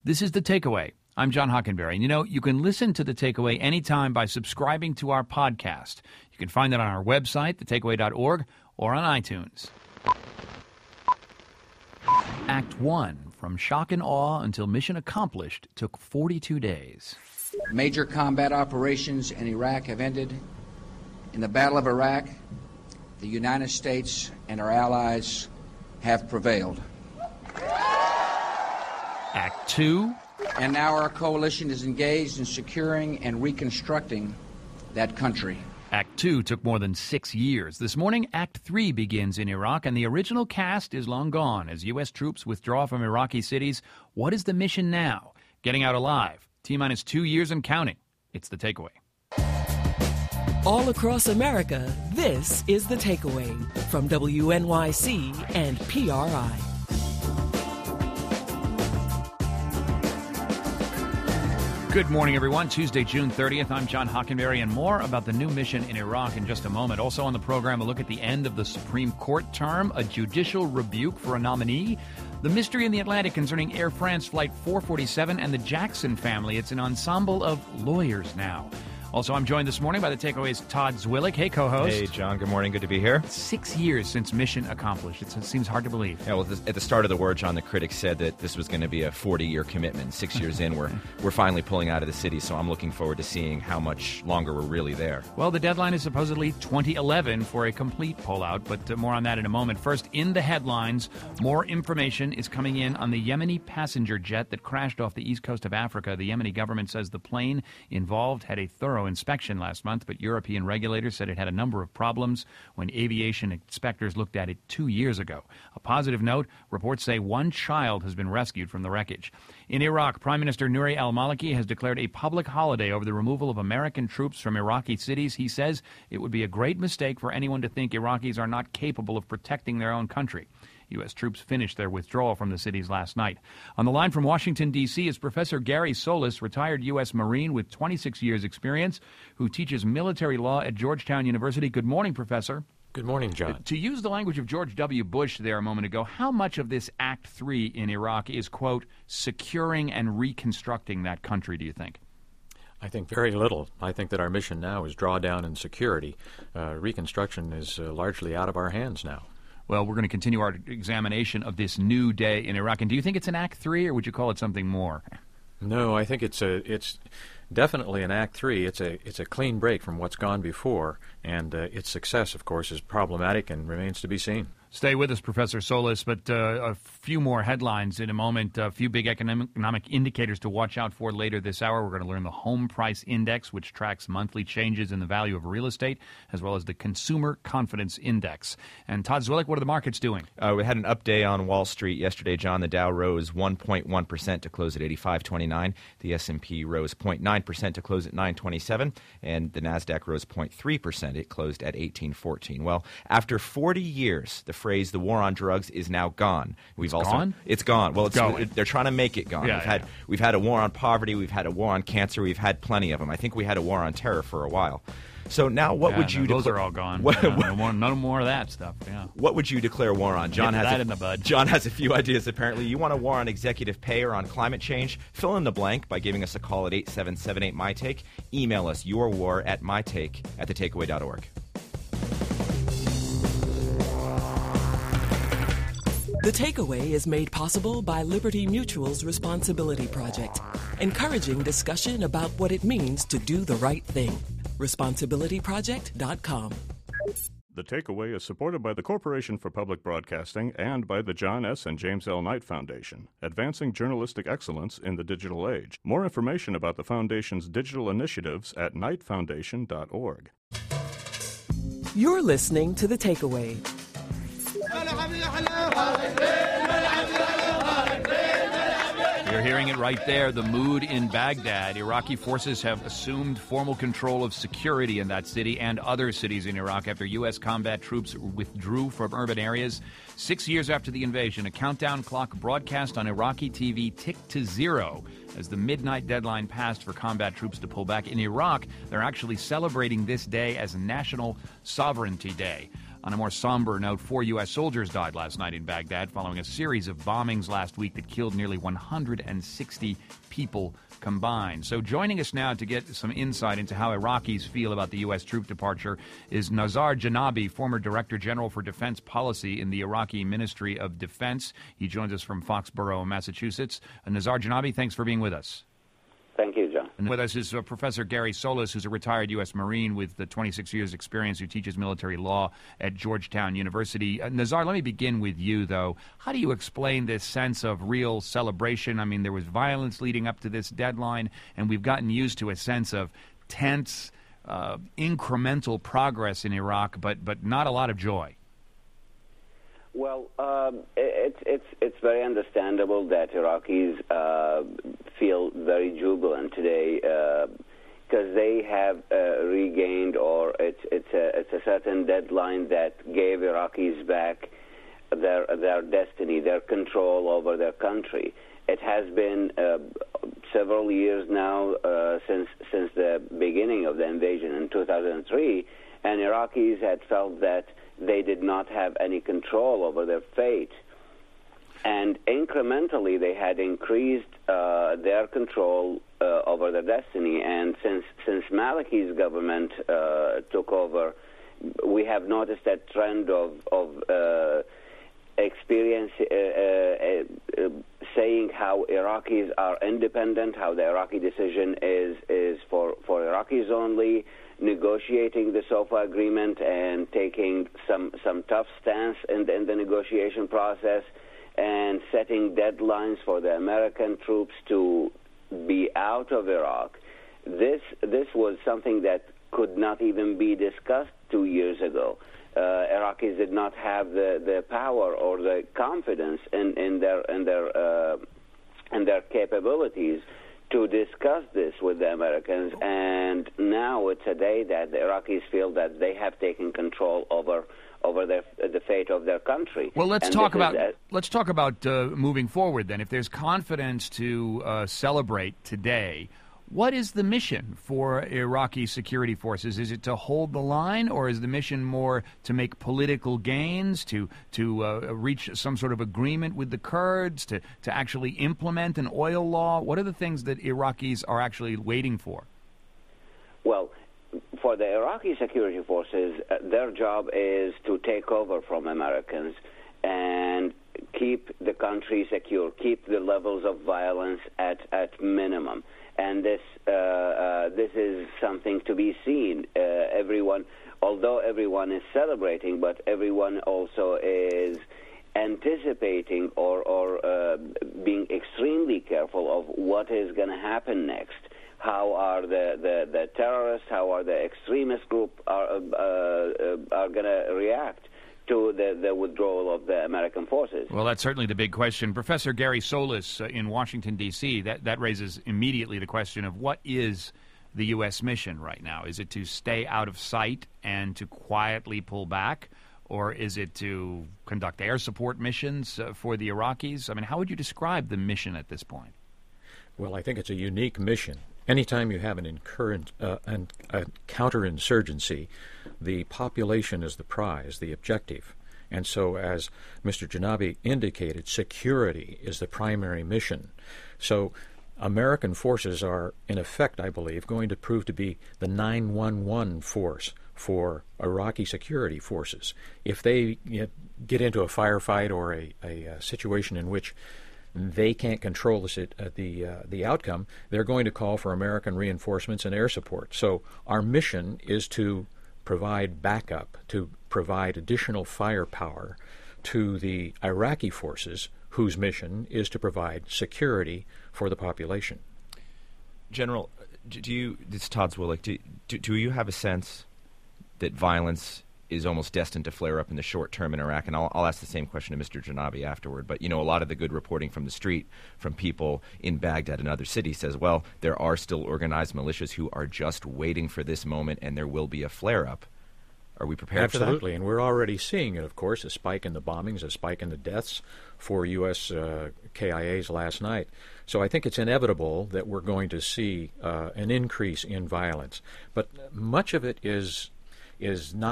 This is The Takeaway. I'm John Hockenberry. And you can listen to The Takeaway anytime by subscribing to our podcast. You can find it on our website, thetakeaway.org, or on iTunes. Act 1, from shock and awe until mission accomplished, took 42 days. Major combat operations in Iraq have ended. In the Battle of Iraq, the United States and our allies have prevailed. Act 2. And now our coalition is engaged in securing and reconstructing that country. Act 2 took more than 6 years. This morning, Act 3 begins in Iraq, and the original cast is long gone. As U.S. troops withdraw from Iraqi cities, what is the mission now? Getting out alive. T-minus 2 years and counting. It's The Takeaway. All across America, this is The Takeaway from WNYC and PRI. Good morning, everyone. Tuesday, June 30th. I'm John Hockenberry, and more about the new mission in Iraq in just a moment. Also on the program, a look at the end of the Supreme Court term, a judicial rebuke for a nominee, the mystery in the Atlantic concerning Air France Flight 447, and the Jackson family. It's an ensemble of lawyers now. Also, I'm joined this morning by The Takeaway's Todd Zwillich. Hey, co-host. Hey, John. Good morning. Good to be here. 6 years since mission accomplished. It seems hard to believe. Yeah, well, at the start of the war, John, the critics said that this was going to be a 40-year commitment. 6 years in, we're finally pulling out of the city, so I'm looking forward to seeing how much longer we're really there. Well, the deadline is supposedly 2011 for a complete pullout, but more on that in a moment. First, in the headlines, more information is coming in on the Yemeni passenger jet that crashed off the east coast of Africa. The Yemeni government says the plane involved had a thorough inspection last month, but European regulators said it had a number of problems when aviation inspectors looked at it 2 years ago. A positive note, reports say one child has been rescued from the wreckage. In Iraq, Prime Minister Nouri al-Maliki has declared a public holiday over the removal of American troops from Iraqi cities. He says it would be a great mistake for anyone to think Iraqis are not capable of protecting their own country. U.S. troops finished their withdrawal from the cities last night. On the line from Washington, D.C. is Professor Gary Solis, retired U.S. Marine with 26 years' experience, who teaches military law at Georgetown University. Good morning, Professor. Good morning, John. To use the language of George W. Bush there a moment ago, how much of this Act 3 in Iraq is, quote, securing and reconstructing that country, do you think? I think very little. I think that our mission now is drawdown and security. Reconstruction is largely out of our hands now. Well, we're going to continue our examination of this new day in Iraq. And do you think it's an Act 3, or would you call it something more? No, I think it's definitely an Act 3. It's a clean break from what's gone before, and its success, of course, is problematic and remains to be seen. Stay with us, Professor Solis, but a few more headlines in a moment. A few big economic indicators to watch out for later this hour. We're going to learn the Home Price Index, which tracks monthly changes in the value of real estate, as well as the Consumer Confidence Index. And Todd Zwillich, what are the markets doing? We had an up day on Wall Street yesterday, John. The Dow rose 1.1% to close at 85.29. The S&P rose 0.9% to close at 927. And the NASDAQ rose 0.3%. It closed at 1814. Well, after 40 years, the phrase "the war on drugs" is now gone. Gone? It's gone. Well, they're trying to make it gone. Yeah, we've had a war on poverty. We've had a war on cancer. We've had plenty of them. I think we had a war on terror for a while. So now, what would you? Those are all gone. No more of that stuff. Yeah. What would you declare war on? John has that in the bud. John has a few ideas. Apparently, you want a war on executive pay or on climate change? Fill in the blank by giving us a call at 877-8-MY-TAKE. Email us your war at mytake@thetakeaway.org. The Takeaway is made possible by Liberty Mutual's Responsibility Project, encouraging discussion about what it means to do the right thing. ResponsibilityProject.com. The Takeaway is supported by the Corporation for Public Broadcasting and by the John S. and James L. Knight Foundation, advancing journalistic excellence in the digital age. More information about the Foundation's digital initiatives at knightfoundation.org. You're listening to The Takeaway. You're hearing it right there, the mood in Baghdad. Iraqi forces have assumed formal control of security in that city and other cities in Iraq after U.S. combat troops withdrew from urban areas. 6 years after the invasion, a countdown clock broadcast on Iraqi TV ticked to zero as the midnight deadline passed for combat troops to pull back. In Iraq, they're actually celebrating this day as National Sovereignty Day. On a more somber note, 4 U.S. soldiers died last night in Baghdad following a series of bombings last week that killed nearly 160 people combined. So joining us now to get some insight into how Iraqis feel about the U.S. troop departure is Nazar Janabi, former Director General for Defense Policy in the Iraqi Ministry of Defense. He joins us from Foxborough, Massachusetts. Nazar Janabi, thanks for being with us. Thank you, John. And with us is Professor Gary Solis, who's a retired U.S. Marine with 26 years' experience, who teaches military law at Georgetown University. Nazar, let me begin with you, though. How do you explain this sense of real celebration? I mean, there was violence leading up to this deadline, and we've gotten used to a sense of tense, incremental progress in Iraq, but not a lot of joy. Well, it's very understandable that Iraqis feel very jubilant today because they have regained, or it's a certain deadline that gave Iraqis back their destiny, their control over their country. It has been several years now since the beginning of the invasion in 2003, and Iraqis had felt that they did not have any control over their fate. And incrementally, they had increased their control over their destiny. And since Maliki's government took over, we have noticed that trend of experience saying how Iraqis are independent, how the Iraqi decision is for Iraqis only, negotiating the SOFA agreement and taking some tough stance in the negotiation process, and setting deadlines for the American troops to be out of Iraq. This was something that could not even be discussed 2 years ago. Iraqis did not have the power or the confidence in their capabilities to discuss this with the Americans, and now it's a day that the Iraqis feel that they have taken control over the fate of their country. Well, let's talk about moving forward then. If there's confidence to celebrate today, what is the mission for Iraqi security forces? Is it to hold the line, or is the mission more to make political gains, to reach some sort of agreement with the Kurds, to actually implement an oil law? What are the things that Iraqis are actually waiting for? Well, for the Iraqi security forces, their job is to take over from Americans and keep the country secure, keep the levels of violence at minimum. And this is something to be seen. Although everyone is celebrating, but everyone also is anticipating or being extremely careful of what is going to happen next. How are the terrorists, how are the extremist group are going to react to the withdrawal of the American forces? Well, that's certainly the big question. Professor Gary Solis in Washington, D.C., that raises immediately the question of what is the U.S. mission right now? Is it to stay out of sight and to quietly pull back, or is it to conduct air support missions for the Iraqis? I mean, how would you describe the mission at this point? Well, I think it's a unique mission. Anytime you have a counterinsurgency, the population is the prize, the objective. And so, as Mr. Janabi indicated, security is the primary mission. So American forces are, in effect, I believe, going to prove to be the 911 force for Iraqi security forces. If they get into a firefight or a situation in which they can't control the outcome, they're going to call for American reinforcements and air support. So our mission is to provide backup, to provide additional firepower to the Iraqi forces, whose mission is to provide security for the population. General, this is Todd Zwillich. Do you have a sense that violence is almost destined to flare up in the short term in Iraq? And I'll ask the same question to Mr. Janabi afterward. But, a lot of the good reporting from the street, from people in Baghdad and other cities, says, well, there are still organized militias who are just waiting for this moment, and there will be a flare-up. Are we prepared for that? Absolutely, and we're already seeing it, of course, a spike in the bombings, a spike in the deaths for U.S. KIAs last night. So I think it's inevitable that we're going to see an increase in violence. But much of it is not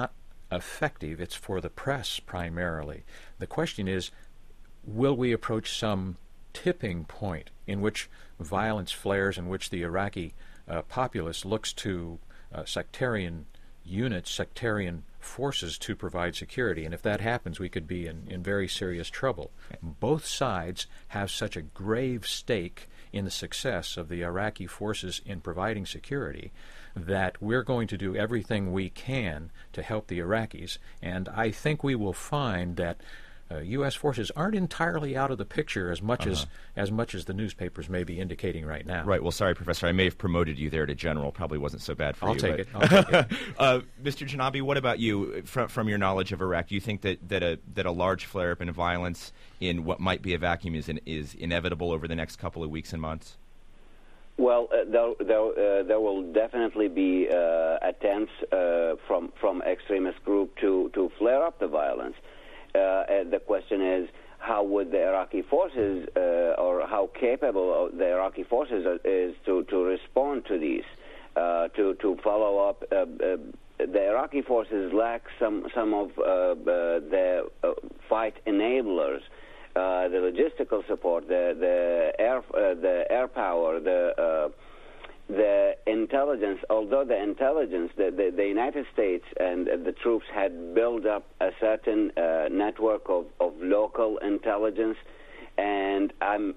effective. It's for the press primarily. The question is, will we approach some tipping point in which violence flares, in which the Iraqi populace looks to sectarian units, sectarian forces to provide security? And if that happens, we could be in very serious trouble. Both sides have such a grave stake in the success of the Iraqi forces in providing security that we're going to do everything we can to help the Iraqis. And I think we will find that U.S. forces aren't entirely out of the picture as much as the newspapers may be indicating right now. Right. Well, sorry, Professor, I may have promoted you there to general. Probably wasn't so bad for you. I'll take it. Mr. Janabi, what about you? From your knowledge of Iraq, do you think that a large flare-up in violence in what might be a vacuum is inevitable over the next couple of weeks and months? Well, there will definitely be attempts from extremist group to flare up the violence. The question is, how would the Iraqi forces, or how capable the Iraqi forces is to respond to these, to follow up? The Iraqi forces lack some of the fight enablers, the logistical support, the air power, the intelligence. Although the intelligence, the United States and the troops had built up a certain network of local intelligence, and I'm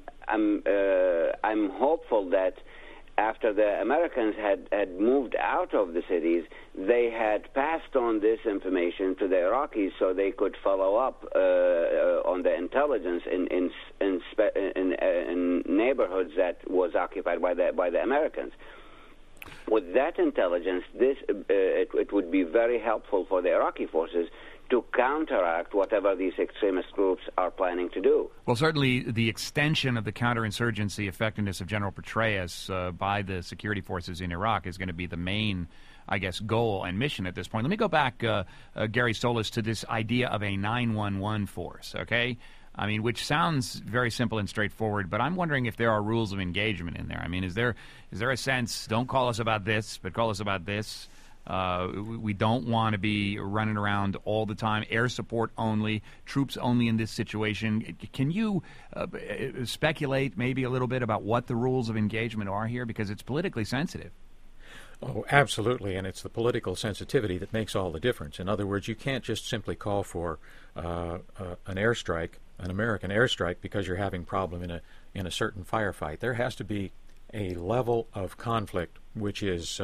hopeful that after the Americans had moved out of the cities, they had passed on this information to the Iraqis so they could follow up on the intelligence in neighborhoods that was occupied by the Americans. With that intelligence, it would be very helpful for the Iraqi forces to counteract whatever these extremist groups are planning to do. Well, certainly the extension of the counterinsurgency effectiveness of General Petraeus by the security forces in Iraq is going to be the main, I guess, goal and mission at this point. Let me go back, Gary Solis, to this idea of a 911 force, okay? I mean, which sounds very simple and straightforward, but I'm wondering if there are rules of engagement in there. I mean, is there a sense, don't call us about this, but call us about this? We don't want to be running around all the time. Air support only, troops only in this situation. Can you speculate maybe a little bit about what the rules of engagement are here? Because it's politically sensitive. Oh, absolutely, and it's the political sensitivity that makes all the difference. In other words, you can't just simply call for an airstrike, an American airstrike, because you're having problem in a certain firefight. There has to be a level of conflict which is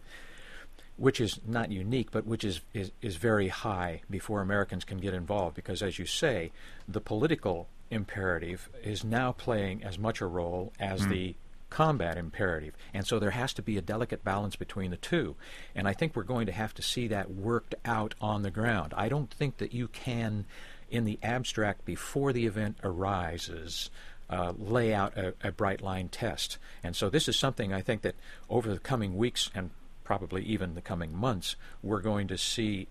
not unique, but which is very high before Americans can get involved. Because, as you say, the political imperative is now playing as much a role as the combat imperative. And so there has to be a delicate balance between the two. And I think we're going to have to see that worked out on the ground. I don't think that you can, in the abstract, before the event arises, lay out a bright line test. And so this is something I think that over the coming weeks and probably even the coming months, we're going to see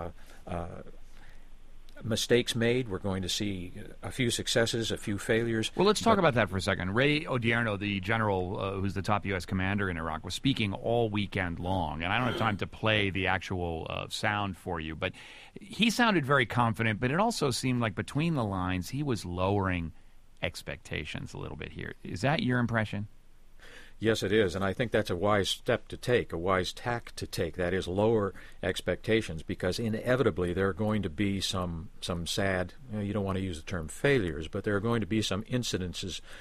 mistakes made. We're going to see a few successes, a few failures. Well, let's talk about that for a second. Ray Odierno, the general who's the top U.S. commander in Iraq, was speaking all weekend long, and I don't have time to play the actual sound for you, but he sounded very confident, but it also seemed like between the lines he was lowering expectations a little bit here. Is that your impression? Yes, it is, and I think that's a wise step to take, a wise tack to take. That is, lower expectations, because inevitably there are going to be some sad, you don't want to use the term failures, but there are going to be some incidents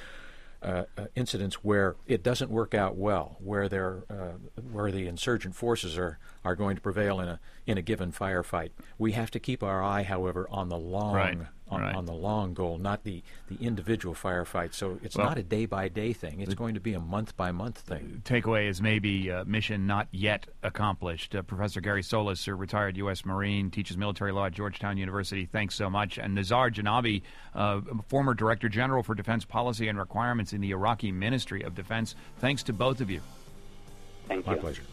where it doesn't work out well, where the insurgent forces are going to prevail in a given firefight. We have to keep our eye, however, on the long on the long goal, not the individual firefight. So it's not a day-by-day thing. It's going to be a month-by-month thing. Takeaway is maybe mission not yet accomplished. Professor Gary Solis, a retired U.S. Marine, teaches military law at Georgetown University. Thanks so much. And Nizar Janabi, former Director General for Defense Policy and Requirements in the Iraqi Ministry of Defense. Thanks to both of you. Thank you. My pleasure.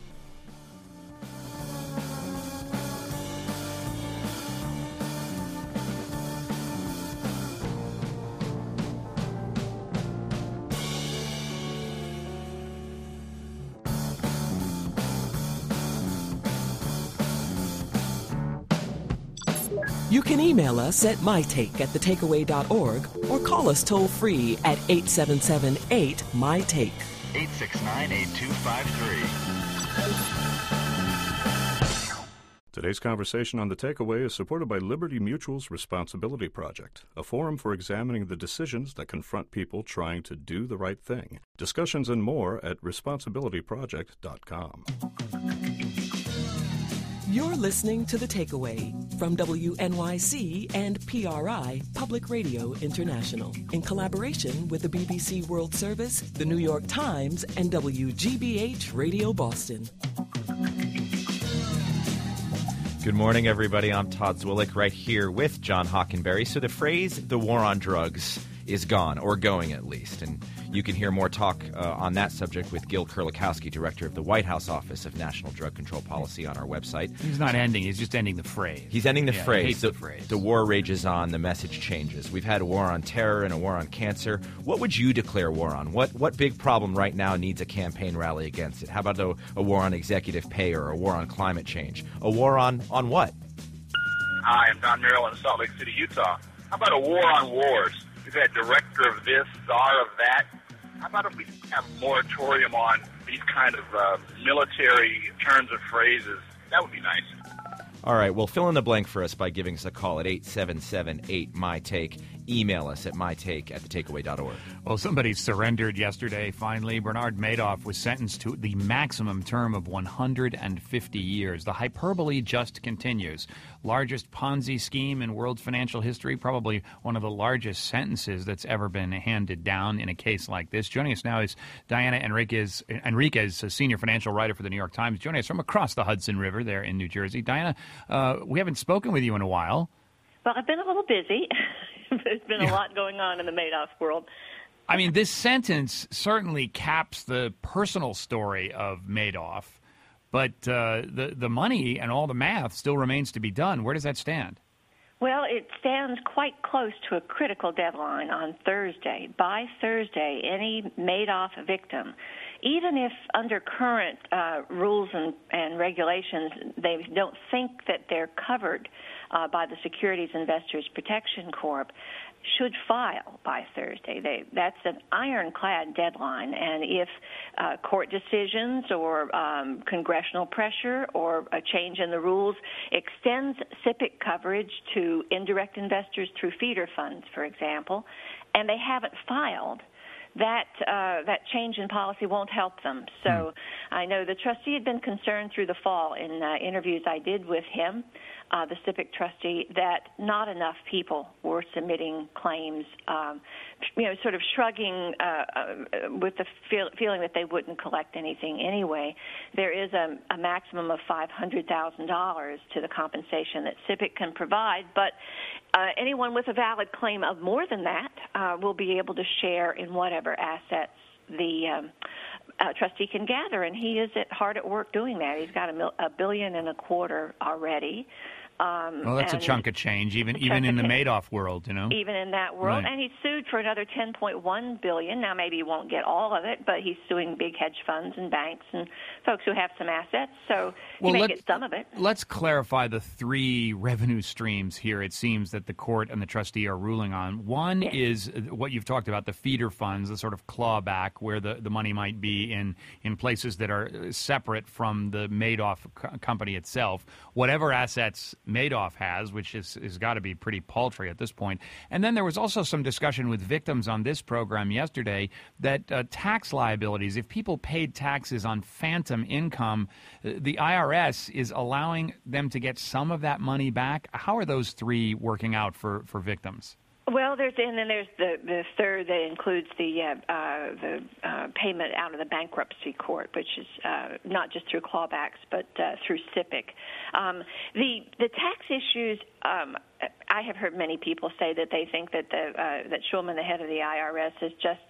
You can email us at mytake@thetakeaway.org or call us toll-free at 877-8-MY-TAKE. 869-8253. Today's conversation on The Takeaway is supported by Liberty Mutual's Responsibility Project, a forum for examining the decisions that confront people trying to do the right thing. Discussions and more at responsibilityproject.com. You're listening to The Takeaway from WNYC and PRI Public Radio International in collaboration with the BBC World Service, the New York Times, and WGBH Radio Boston. Good morning, everybody. I'm Todd Zwillich right here with John Hockenberry. So the phrase, the war on drugs, is gone, or going at least. And you can hear more talk on that subject with Gil Kerlikowske, Director of the White House Office of National Drug Control Policy, on our website. He's not ending. He's just ending the phrase. He's ending the phrase. He hates the phrase. The war rages on. The message changes. We've had a war on terror and a war on cancer. What would you declare war on? What big problem right now needs a campaign rally against it? How about a war on executive pay or a war on climate change? A war on what? Hi, I'm Don Merrill in Salt Lake City, Utah. How about a war on wars? We've had director of this, czar of that. How about if we have a moratorium on these kind of military turns of phrases? That would be nice. All right, well, fill in the blank for us by giving us a call at 877-8-MY-TAKE. Email us at mytake@thetakeaway.org. Well, somebody surrendered yesterday, finally. Bernard Madoff was sentenced to the maximum term of 150 years. The hyperbole just continues. Largest Ponzi scheme in world financial history, probably one of the largest sentences that's ever been handed down in a case like this. Joining us now is Diana Enriquez, a senior financial writer for the New York Times, joining us from across the Hudson River there in New Jersey. Diana, we haven't spoken with you in a while. Well, I've been a little busy. There's been a lot going on in the Madoff world. I mean, this sentence certainly caps the personal story of Madoff, but the money and all the math still remains to be done. Where does that stand? Well, it stands quite close to a critical deadline on Thursday. By Thursday, any Madoff victim, even if under current rules and regulations they don't think that they're covered by the Securities Investors Protection Corp, should file by Thursday. That's an ironclad deadline, and if court decisions or congressional pressure or a change in the rules extends SIPC coverage to indirect investors through feeder funds, for example, and they haven't filed, that change in policy won't help them. So I know the trustee had been concerned through the fall in interviews I did with him, the SIPC trustee, that not enough people were submitting claims, sort of shrugging with the feeling that they wouldn't collect anything anyway. There is a maximum of $500,000 to the compensation that SIPC can provide, but anyone with a valid claim of more than that will be able to share in whatever assets the trustee can gather, and he is hard at work doing that. He's got $1.25 billion already. Well, that's a chunk of change, even in the Madoff world, you know. Even in that world, Right. And he's sued for another $10.1 billion. Now, maybe he won't get all of it, but he's suing big hedge funds and banks and folks who have some assets, so he may get some of it. Let's clarify the three revenue streams here. It seems that the court and the trustee are ruling on. One is what you've talked about, the feeder funds, the sort of clawback, where the money might be in places that are separate from the Madoff company itself. Whatever assets Madoff has, which has got to be pretty paltry at this point. And then there was also some discussion with victims on this program yesterday that tax liabilities, if people paid taxes on phantom income, the IRS is allowing them to get some of that money back. How are those three working out for victims? Well, there's the third that includes the payment out of the bankruptcy court, which is not just through clawbacks but through SIPC. The tax issues, I have heard many people say that they think that that Shulman, the head of the IRS, has just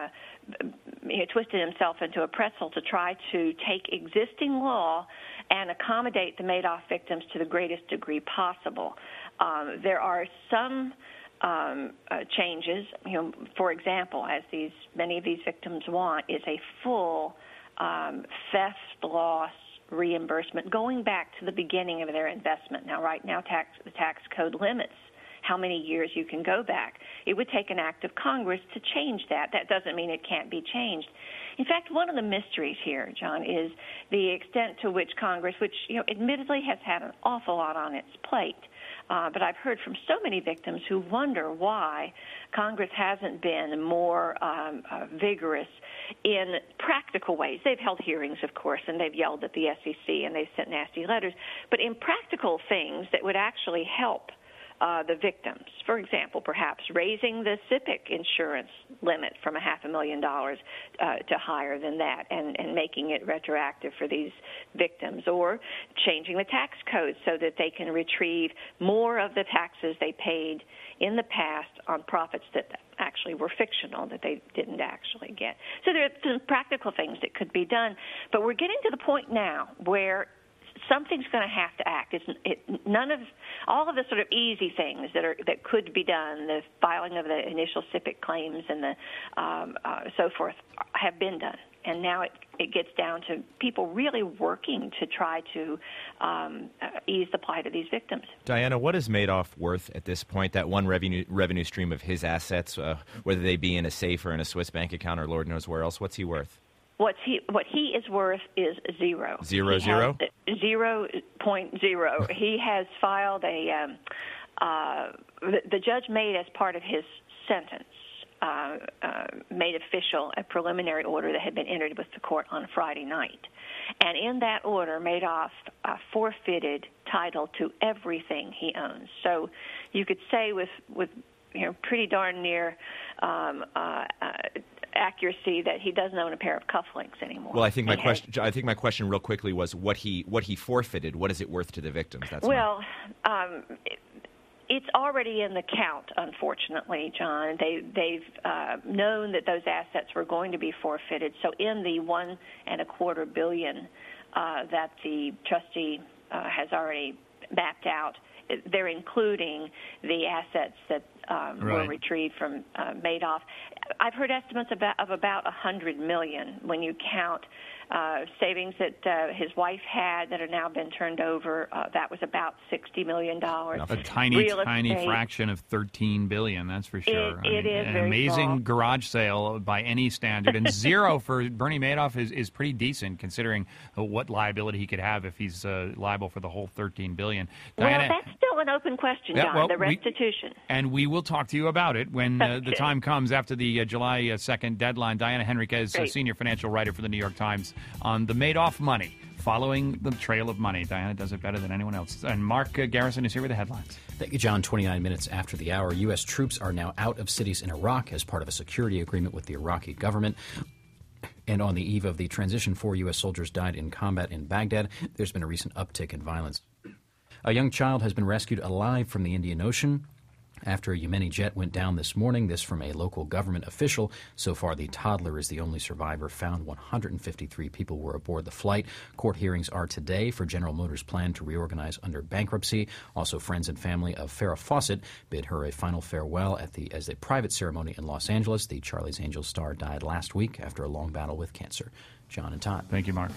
twisted himself into a pretzel to try to take existing law and accommodate the Madoff victims to the greatest degree possible. There are some changes, for example, as many of these victims want, is a full theft, loss, reimbursement going back to the beginning of their investment. Now, right now, the tax code limits how many years you can go back. It would take an act of Congress to change that. That doesn't mean it can't be changed. In fact, one of the mysteries here, John, is the extent to which Congress, which admittedly has had an awful lot on its plate, but I've heard from so many victims who wonder why Congress hasn't been more vigorous in practical ways. They've held hearings, of course, and they've yelled at the SEC, and they've sent nasty letters, but in practical things that would actually help the victims. For example, perhaps raising the SIPC insurance limit from $500,000 to higher than that and making it retroactive for these victims, or changing the tax code so that they can retrieve more of the taxes they paid in the past on profits that actually were fictional, that they didn't actually get. So there are some practical things that could be done, but we're getting to the point now where something's going to have to act. All of the sort of easy things that could be done, the filing of the initial SIPC claims and the so forth, have been done. And now it gets down to people really working to try to ease the plight of these victims. Diana, what is Madoff worth at this point, that one revenue stream of his assets, whether they be in a safe or in a Swiss bank account or Lord knows where else? What's he worth? What he is worth is zero. Zero? 0.0. He has filed the judge made, as part of his sentence, made official a preliminary order that had been entered with the court on Friday night. And in that order, Madoff forfeited title to everything he owns. So you could say with pretty darn near accuracy that he doesn't own a pair of cufflinks anymore. Well, I think my question real quickly was what he forfeited. What is it worth to the victims? It's already in the count, unfortunately, John. They've known that those assets were going to be forfeited. So in the $1.25 billion that the trustee has already mapped out, they're including the assets that were retrieved from Madoff. I've heard estimates of about $100 million when you count savings that his wife had that have now been turned over. That was about $60 million. A tiny fraction of $13 billion, that's for sure. It is an very amazing small. garage sale by any standard, and zero for Bernie Madoff is pretty decent considering what liability he could have if he's liable for the whole $13 billion. Diana, well, that's still an open question, John, the restitution. And we will talk to you about it when the time comes after the July 2nd deadline. Diana Henriquez, senior financial writer for the New York Times, on the Madoff money, following the trail of money. Diana does it better than anyone else. And Mark Garrison is here with the headlines. Thank you, John. 29 minutes after the hour, U.S. troops are now out of cities in Iraq as part of a security agreement with the Iraqi government. And on the eve of the transition, 4 U.S. soldiers died in combat in Baghdad. There's been a recent uptick in violence. A young child has been rescued alive from the Indian Ocean after a Yemeni jet went down this morning. This from a local government official. So far, the toddler is the only survivor found. 153 people were aboard the flight. Court hearings are today for General Motors' plan to reorganize under bankruptcy. Also, friends and family of Farrah Fawcett bid her a final farewell as a private ceremony in Los Angeles. The Charlie's Angels star died last week after a long battle with cancer. John and Todd. Thank you, Mark.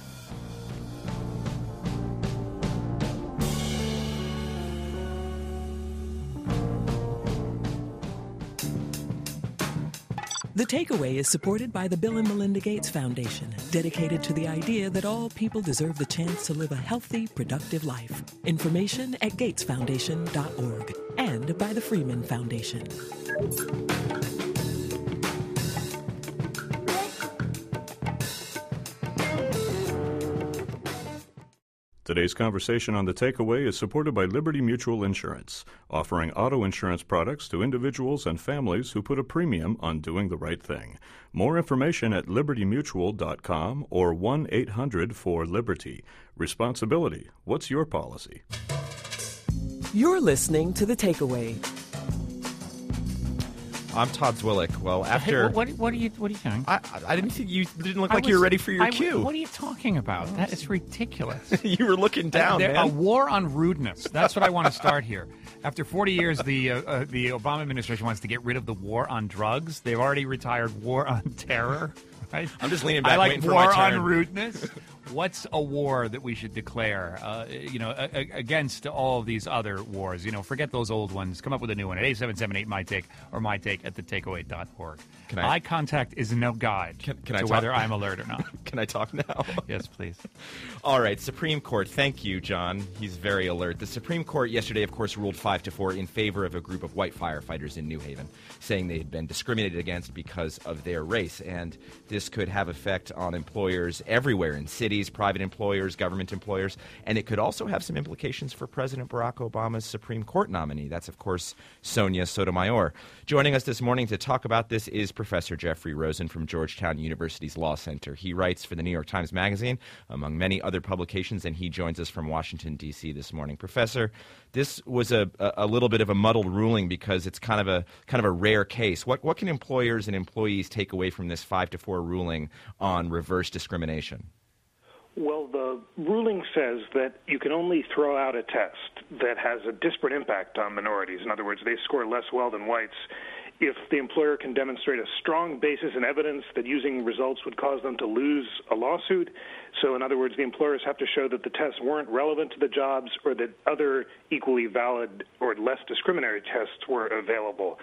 The Takeaway is supported by the Bill and Melinda Gates Foundation, dedicated to the idea that all people deserve the chance to live a healthy, productive life. Information at gatesfoundation.org and by the Freeman Foundation. Today's conversation on The Takeaway is supported by Liberty Mutual Insurance, offering auto insurance products to individuals and families who put a premium on doing the right thing. More information at libertymutual.com or 1-800-4LIBERTY. Responsibility. What's your policy? You're listening to The Takeaway. I'm Todd Zwillick. Well, after... What are you doing? I didn't think you didn't look like you were ready for your cue. What are you talking about? That is ridiculous. You were looking down, man. A war on rudeness. That's what I want to start here. After 40 years, the Obama administration wants to get rid of the war on drugs. They've already retired war on terror. Right? I'm just leaning back, I like waiting for war my turn. on rudeness. What's a war that we should declare, against all of these other wars? Forget those old ones. Come up with a new one at 8778-MY-TAKE or mytake@thetakeaway.org. Eye contact is no guide to whether I'm alert or not. Can I talk now? Yes, please. All right, Supreme Court. Thank you, John. He's very alert. The Supreme Court yesterday, of course, ruled 5-4 in favor of a group of white firefighters in New Haven, saying they had been discriminated against because of their race. And this could have effect on employers everywhere in cities, private employers, government employers. And it could also have some implications for President Barack Obama's Supreme Court nominee. That's, of course, Sonia Sotomayor. Joining us this morning to talk about this is Professor Jeffrey Rosen from Georgetown University's Law Center. He writes for the New York Times Magazine, among many other publications, and he joins us from Washington, D.C. this morning. Professor, this was a little bit of a muddled ruling because it's kind of a rare case. What can employers and employees take away from this 5-4 ruling on reverse discrimination? Well, the ruling says that you can only throw out a test that has a disparate impact on minorities. In other words, they score less well than whites if the employer can demonstrate a strong basis in evidence that using results would cause them to lose a lawsuit. So in other words, the employers have to show that the tests weren't relevant to the jobs or that other equally valid or less discriminatory tests were available.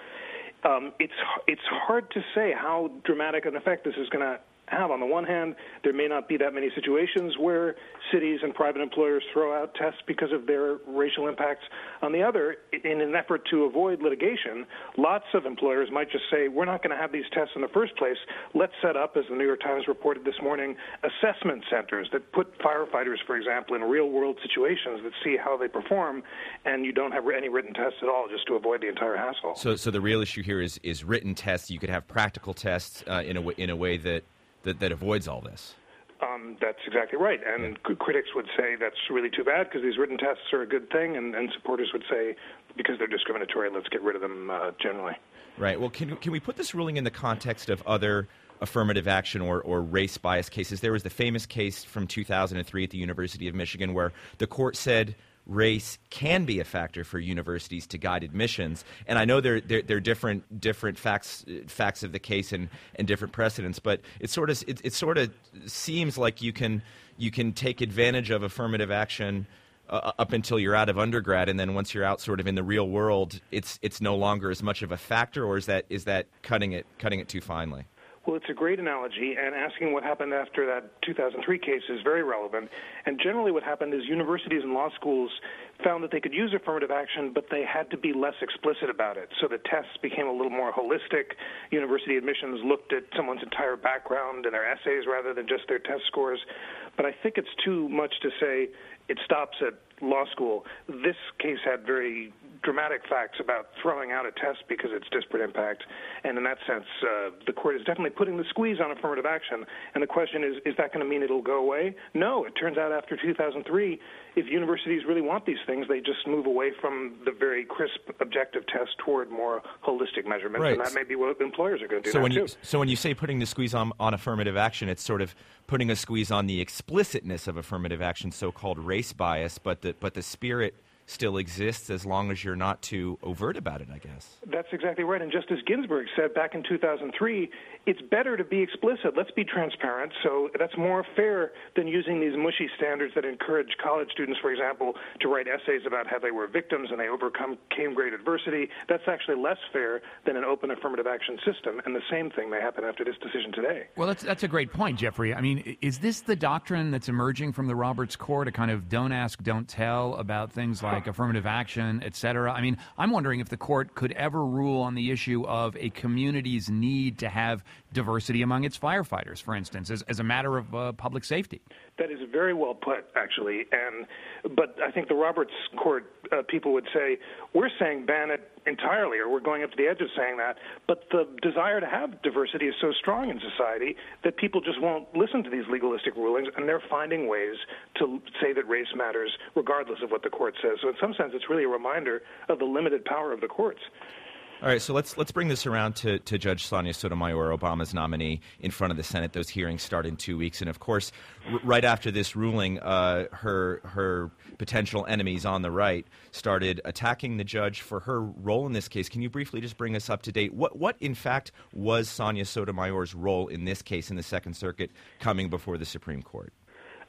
It's hard to say how dramatic an effect this is going to have. On the one hand, there may not be that many situations where cities and private employers throw out tests because of their racial impacts. On the other, in an effort to avoid litigation, lots of employers might just say, we're not going to have these tests in the first place. Let's set up, as the New York Times reported this morning, assessment centers that put firefighters, for example, in real-world situations that see how they perform, and you don't have any written tests at all just to avoid the entire hassle. So the real issue here is written tests. You could have practical tests in a way that avoids all this. That's exactly right. And critics would say that's really too bad because these written tests are a good thing, and supporters would say because they're discriminatory, let's get rid of them generally. Right. Well, can we put this ruling in the context of other affirmative action or race bias cases? There was the famous case from 2003 at the University of Michigan where the court said race can be a factor for universities to guide admissions, and I know there are different facts of the case and different precedents, but it sort of seems like you can take advantage of affirmative action up until you're out of undergrad, and then once you're out sort of in the real world, it's no longer as much of a factor, or is that cutting it too finely? Well, it's a great analogy, and asking what happened after that 2003 case is very relevant. And generally what happened is universities and law schools found that they could use affirmative action, but they had to be less explicit about it. So the tests became a little more holistic. University admissions looked at someone's entire background and their essays rather than just their test scores. But I think it's too much to say it stops at law school. This case had very dramatic facts about throwing out a test because it's disparate impact. And in that sense, the court is definitely putting the squeeze on affirmative action. And the question is that going to mean it'll go away? No. It turns out after 2003, if universities really want these things, they just move away from the very crisp objective test toward more holistic measurements. Right. And that may be what employers are going to do So when you say putting the squeeze on affirmative action, it's sort of putting a squeeze on the explicitness of affirmative action, so-called race bias, but the spirit still exists as long as you're not too overt about it, I guess. That's exactly right. And Justice Ginsburg said back in 2003, it's better to be explicit. Let's be transparent. So that's more fair than using these mushy standards that encourage college students, for example, to write essays about how they were victims and they overcame great adversity. That's actually less fair than an open affirmative action system. And the same thing may happen after this decision today. Well, that's a great point, Jeffrey. I mean, is this the doctrine that's emerging from the Roberts Court, a kind of don't ask, don't tell about things like affirmative action, et cetera? I mean, I'm wondering if the court could ever rule on the issue of a community's need to have diversity among its firefighters, for instance, as a matter of public safety. That is very well put, actually. But I think the Roberts Court people would say, we're saying ban it entirely, or we're going up to the edge of saying that. But the desire to have diversity is so strong in society that people just won't listen to these legalistic rulings, and they're finding ways to say that race matters regardless of what the court says. So in some sense, it's really a reminder of the limited power of the courts. All right, so let's bring this around to Judge Sonia Sotomayor, Obama's nominee, in front of the Senate. Those hearings start in 2 weeks. And, of course, right after this ruling, her potential enemies on the right started attacking the judge for her role in this case. Can you briefly just bring us up to date? What in fact, was Sonia Sotomayor's role in this case in the Second Circuit coming before the Supreme Court?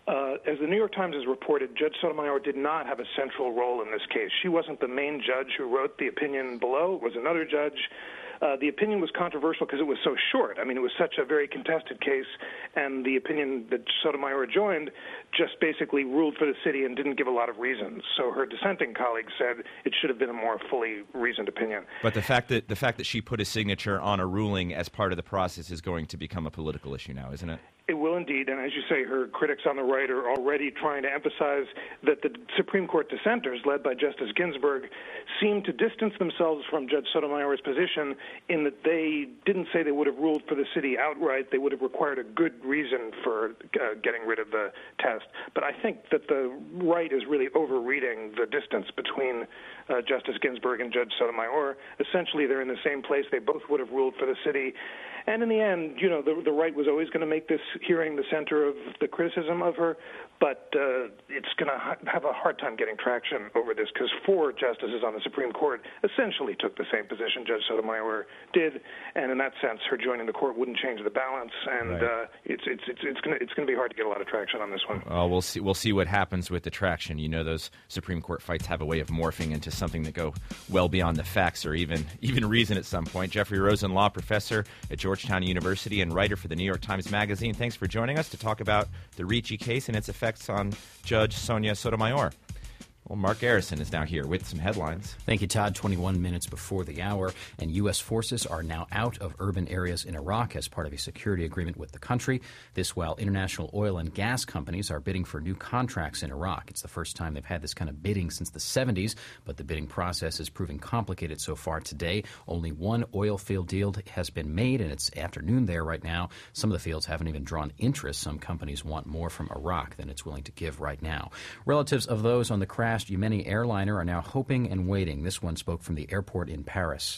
As the New York Times has reported, Judge Sotomayor did not have a central role in this case. She wasn't the main judge who wrote the opinion below. It was another judge. The opinion was controversial because it was so short. I mean, it was such a very contested case, and the opinion that Sotomayor joined just basically ruled for the city and didn't give a lot of reasons. So her dissenting colleague said it should have been a more fully reasoned opinion. But the fact that she put a signature on a ruling as part of the process is going to become a political issue now, isn't it? It will indeed, and as you say, her critics on the right are already trying to emphasize that the Supreme Court dissenters, led by Justice Ginsburg, seem to distance themselves from Judge Sotomayor's position in that they didn't say they would have ruled for the city outright. They would have required a good reason for getting rid of the test. But I think that the right is really overreading the distance between Justice Ginsburg and Judge Sotomayor. Essentially, they're in the same place. They both would have ruled for the city. And in the end, you know, the right was always going to make this hearing the center of the criticism of her, but it's going to have a hard time getting traction over this because 4 justices on the Supreme Court essentially took the same position Judge Sotomayor did, and in that sense, her joining the court wouldn't change the balance, and right. It's going to be hard to get a lot of traction on this one. We'll see what happens with the traction. You know, those Supreme Court fights have a way of morphing into something that go well beyond the facts or even reason at some point. Jeffrey Rosen, law professor at Georgetown University and writer for the New York Times Magazine. Thanks for joining us to talk about the Ricci case and its effects on Judge Sonia Sotomayor. Well, Mark Garrison is now here with some headlines. Thank you, Todd. 21 minutes before the hour, and U.S. forces are now out of urban areas in Iraq as part of a security agreement with the country. This while international oil and gas companies are bidding for new contracts in Iraq. It's the first time they've had this kind of bidding since the 70s, but the bidding process is proving complicated so far. Today, only one oil field deal has been made, and it's afternoon there right now. Some of the fields haven't even drawn interest. Some companies want more from Iraq than it's willing to give right now. Relatives of those on the crashed Yemeni airliner are now hoping and waiting. This one spoke from the airport in Paris.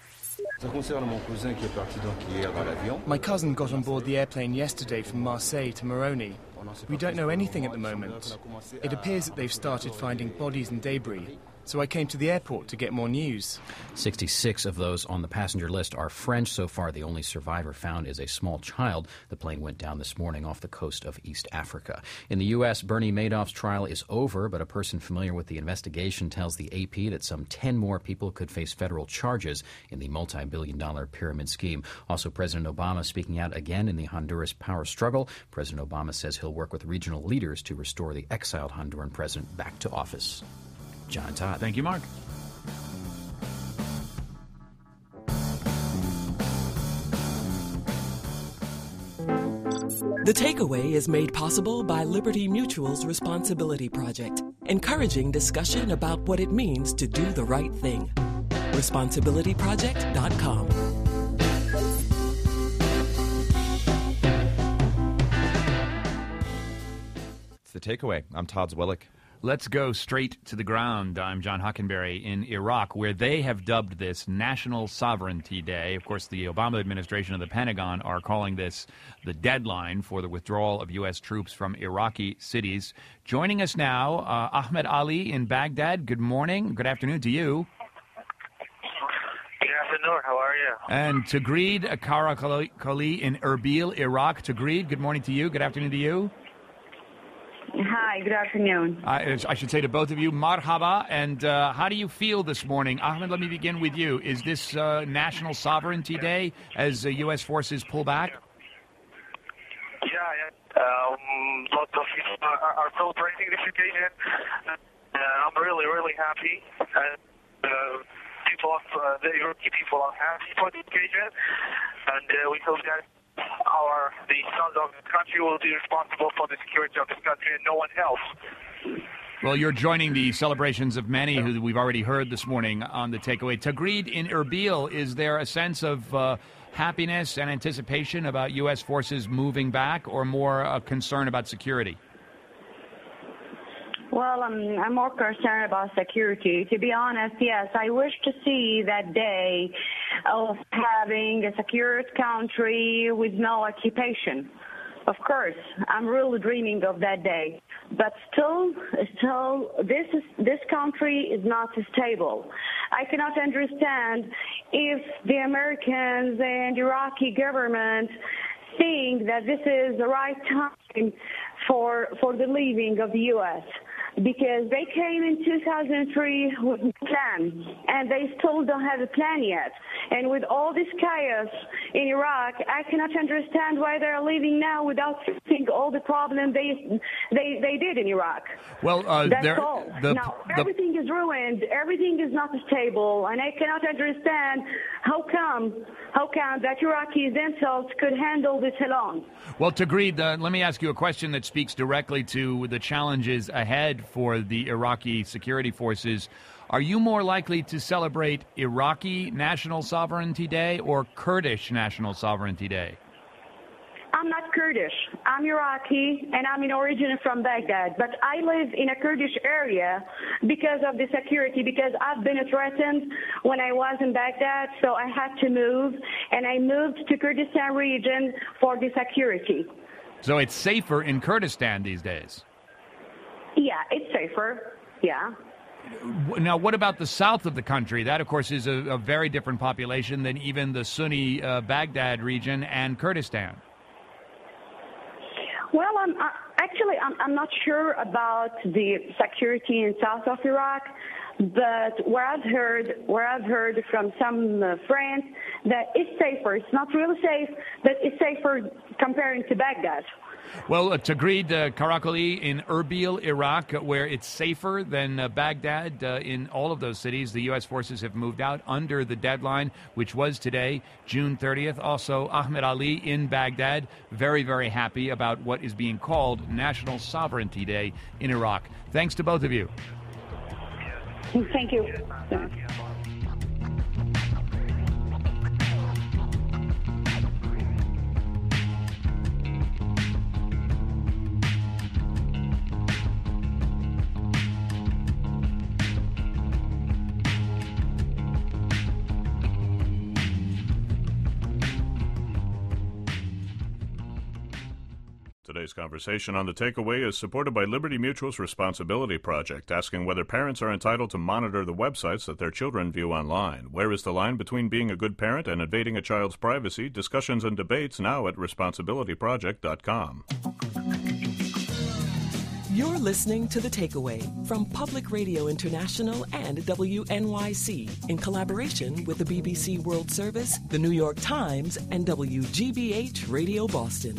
My cousin got on board the airplane yesterday from Marseille to Moroni. We don't know anything at the moment. It appears that they've started finding bodies and debris. So I came to the airport to get more news. 66 of those on the passenger list are French. So far, the only survivor found is a small child. The plane went down this morning off the coast of East Africa. In the U.S., Bernie Madoff's trial is over, but a person familiar with the investigation tells the AP that some 10 more people could face federal charges in the multi-billion-dollar pyramid scheme. Also, President Obama speaking out again in the Honduras power struggle. President Obama says he'll work with regional leaders to restore the exiled Honduran president back to office. John Todd. Thank you, Mark. The Takeaway is made possible by Liberty Mutual's Responsibility Project, encouraging discussion about what it means to do the right thing. ResponsibilityProject.com. It's The Takeaway. I'm Todd Zwillich. Let's go straight to the ground. I'm John Hockenberry in Iraq, where they have dubbed this National Sovereignty Day. Of course, the Obama administration and the Pentagon are calling this the deadline for the withdrawal of U.S. troops from Iraqi cities. Joining us now, Ahmed Ali in Baghdad. Good morning. Good afternoon to you. Good afternoon. How are you? And Tagreed Karakali in Erbil, Iraq. Tagreed, good morning to you. Good afternoon to you. Hi, good afternoon. I should say to both of you, marhaba, and how do you feel this morning? Ahmed, let me begin with you. Is this National Sovereignty Day as U.S. forces pull back? Yeah. Lots of people are celebrating this occasion. I'm really, really happy. The Iraqi people are happy for the occasion, and we hope that the sons of the country will be responsible for the security of this country and no one else. Well, you're joining the celebrations of many who we've already heard this morning on The Takeaway. Tagreed, in Erbil, is there a sense of happiness and anticipation about U.S. forces moving back, or more a concern about security? Well, I'm more concerned about security. To be honest, yes, I wish to see that day of having a secure country with no occupation. Of course, I'm really dreaming of that day. But still, this country is not stable. I cannot understand if the Americans and Iraqi government think that this is the right time for the leaving of the U.S. because they came in 2003 with a plan, and they still don't have a plan yet. And with all this chaos in Iraq, I cannot understand why they're leaving now without fixing all the problems they did in Iraq. Well, that's all. Now, everything is ruined. Everything is not stable, and I cannot understand how come that Iraqis themselves could handle this alone. Well, Tagreed, let me ask you a question that speaks directly to the challenges ahead for the Iraqi security forces. Are you more likely to celebrate Iraqi National Sovereignty Day or Kurdish National Sovereignty Day? I'm not Kurdish. I'm Iraqi, and I'm in origin from Baghdad. But I live in a Kurdish area because of the security, because I've been threatened when I was in Baghdad, so I had to move, and I moved to Kurdistan region for the security. So it's safer in Kurdistan these days? Yeah, it's safer, yeah. Now, what about the south of the country? That, of course, is a very different population than even the Sunni Baghdad region and Kurdistan. Well, I'm not sure about the security in south of Iraq, but where I've heard from some friends that it's safer. It's not really safe, but it's safer comparing to Baghdad. Well, Tagreed Karakoli in Erbil, Iraq, where it's safer than Baghdad. In all of those cities, the U.S. forces have moved out under the deadline, which was today, June 30th. Also, Ahmed Ali in Baghdad, very, very happy about what is being called National Sovereignty Day in Iraq. Thanks to both of you. Thank you. Today's conversation on The Takeaway is supported by Liberty Mutual's Responsibility Project, asking whether parents are entitled to monitor the websites that their children view online. Where is the line between being a good parent and invading a child's privacy? Discussions and debates now at responsibilityproject.com. You're listening to The Takeaway from Public Radio International and WNYC in collaboration with the BBC World Service, the New York Times, and WGBH Radio Boston.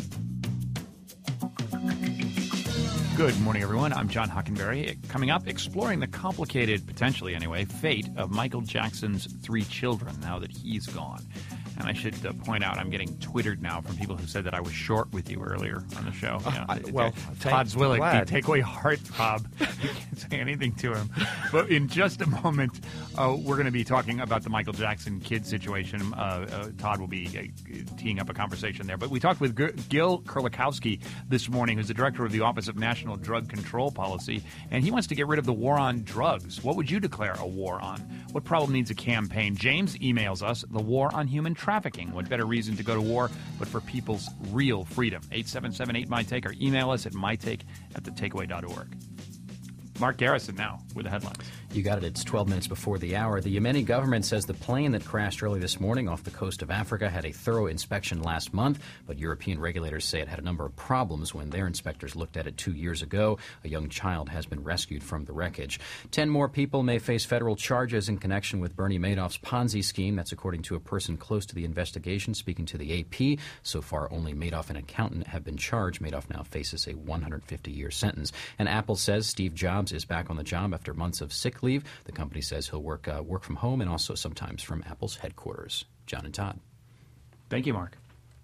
Good morning, everyone. I'm John Hockenberry. Coming up, exploring the complicated, potentially anyway, fate of Michael Jackson's 3 children now that he's gone. And I should point out, I'm getting twittered now from people who said that I was short with you earlier on the show. Todd Zwillig, the takeaway heartthrob. You can't say anything to him. But in just a moment, we're going to be talking about the Michael Jackson kid situation. Todd will be teeing up a conversation there. But we talked with Gil Kerlikowske this morning, who's the director of the Office of National Drug Control Policy, and he wants to get rid of the war on drugs. What would you declare a war on? What problem needs a campaign? James emails us, the war on human trafficking. What better reason to go to war but for people's real freedom? 877-8MyTake, or email us at mytake@thetakeaway.org. Mark Garrison now with the headlines. You got it. It's 12 minutes before the hour. The Yemeni government says the plane that crashed early this morning off the coast of Africa had a thorough inspection last month, but European regulators say it had a number of problems when their inspectors looked at it 2 years ago. A young child has been rescued from the wreckage. 10 more people may face federal charges in connection with Bernie Madoff's Ponzi scheme. That's according to a person close to the investigation speaking to the AP. So far, only Madoff and an accountant have been charged. Madoff now faces a 150-year sentence. And Apple says Steve Jobs is back on the job after months of sick leave. The company says he'll work from home and also sometimes from Apple's headquarters. John and Todd. Thank you, Mark.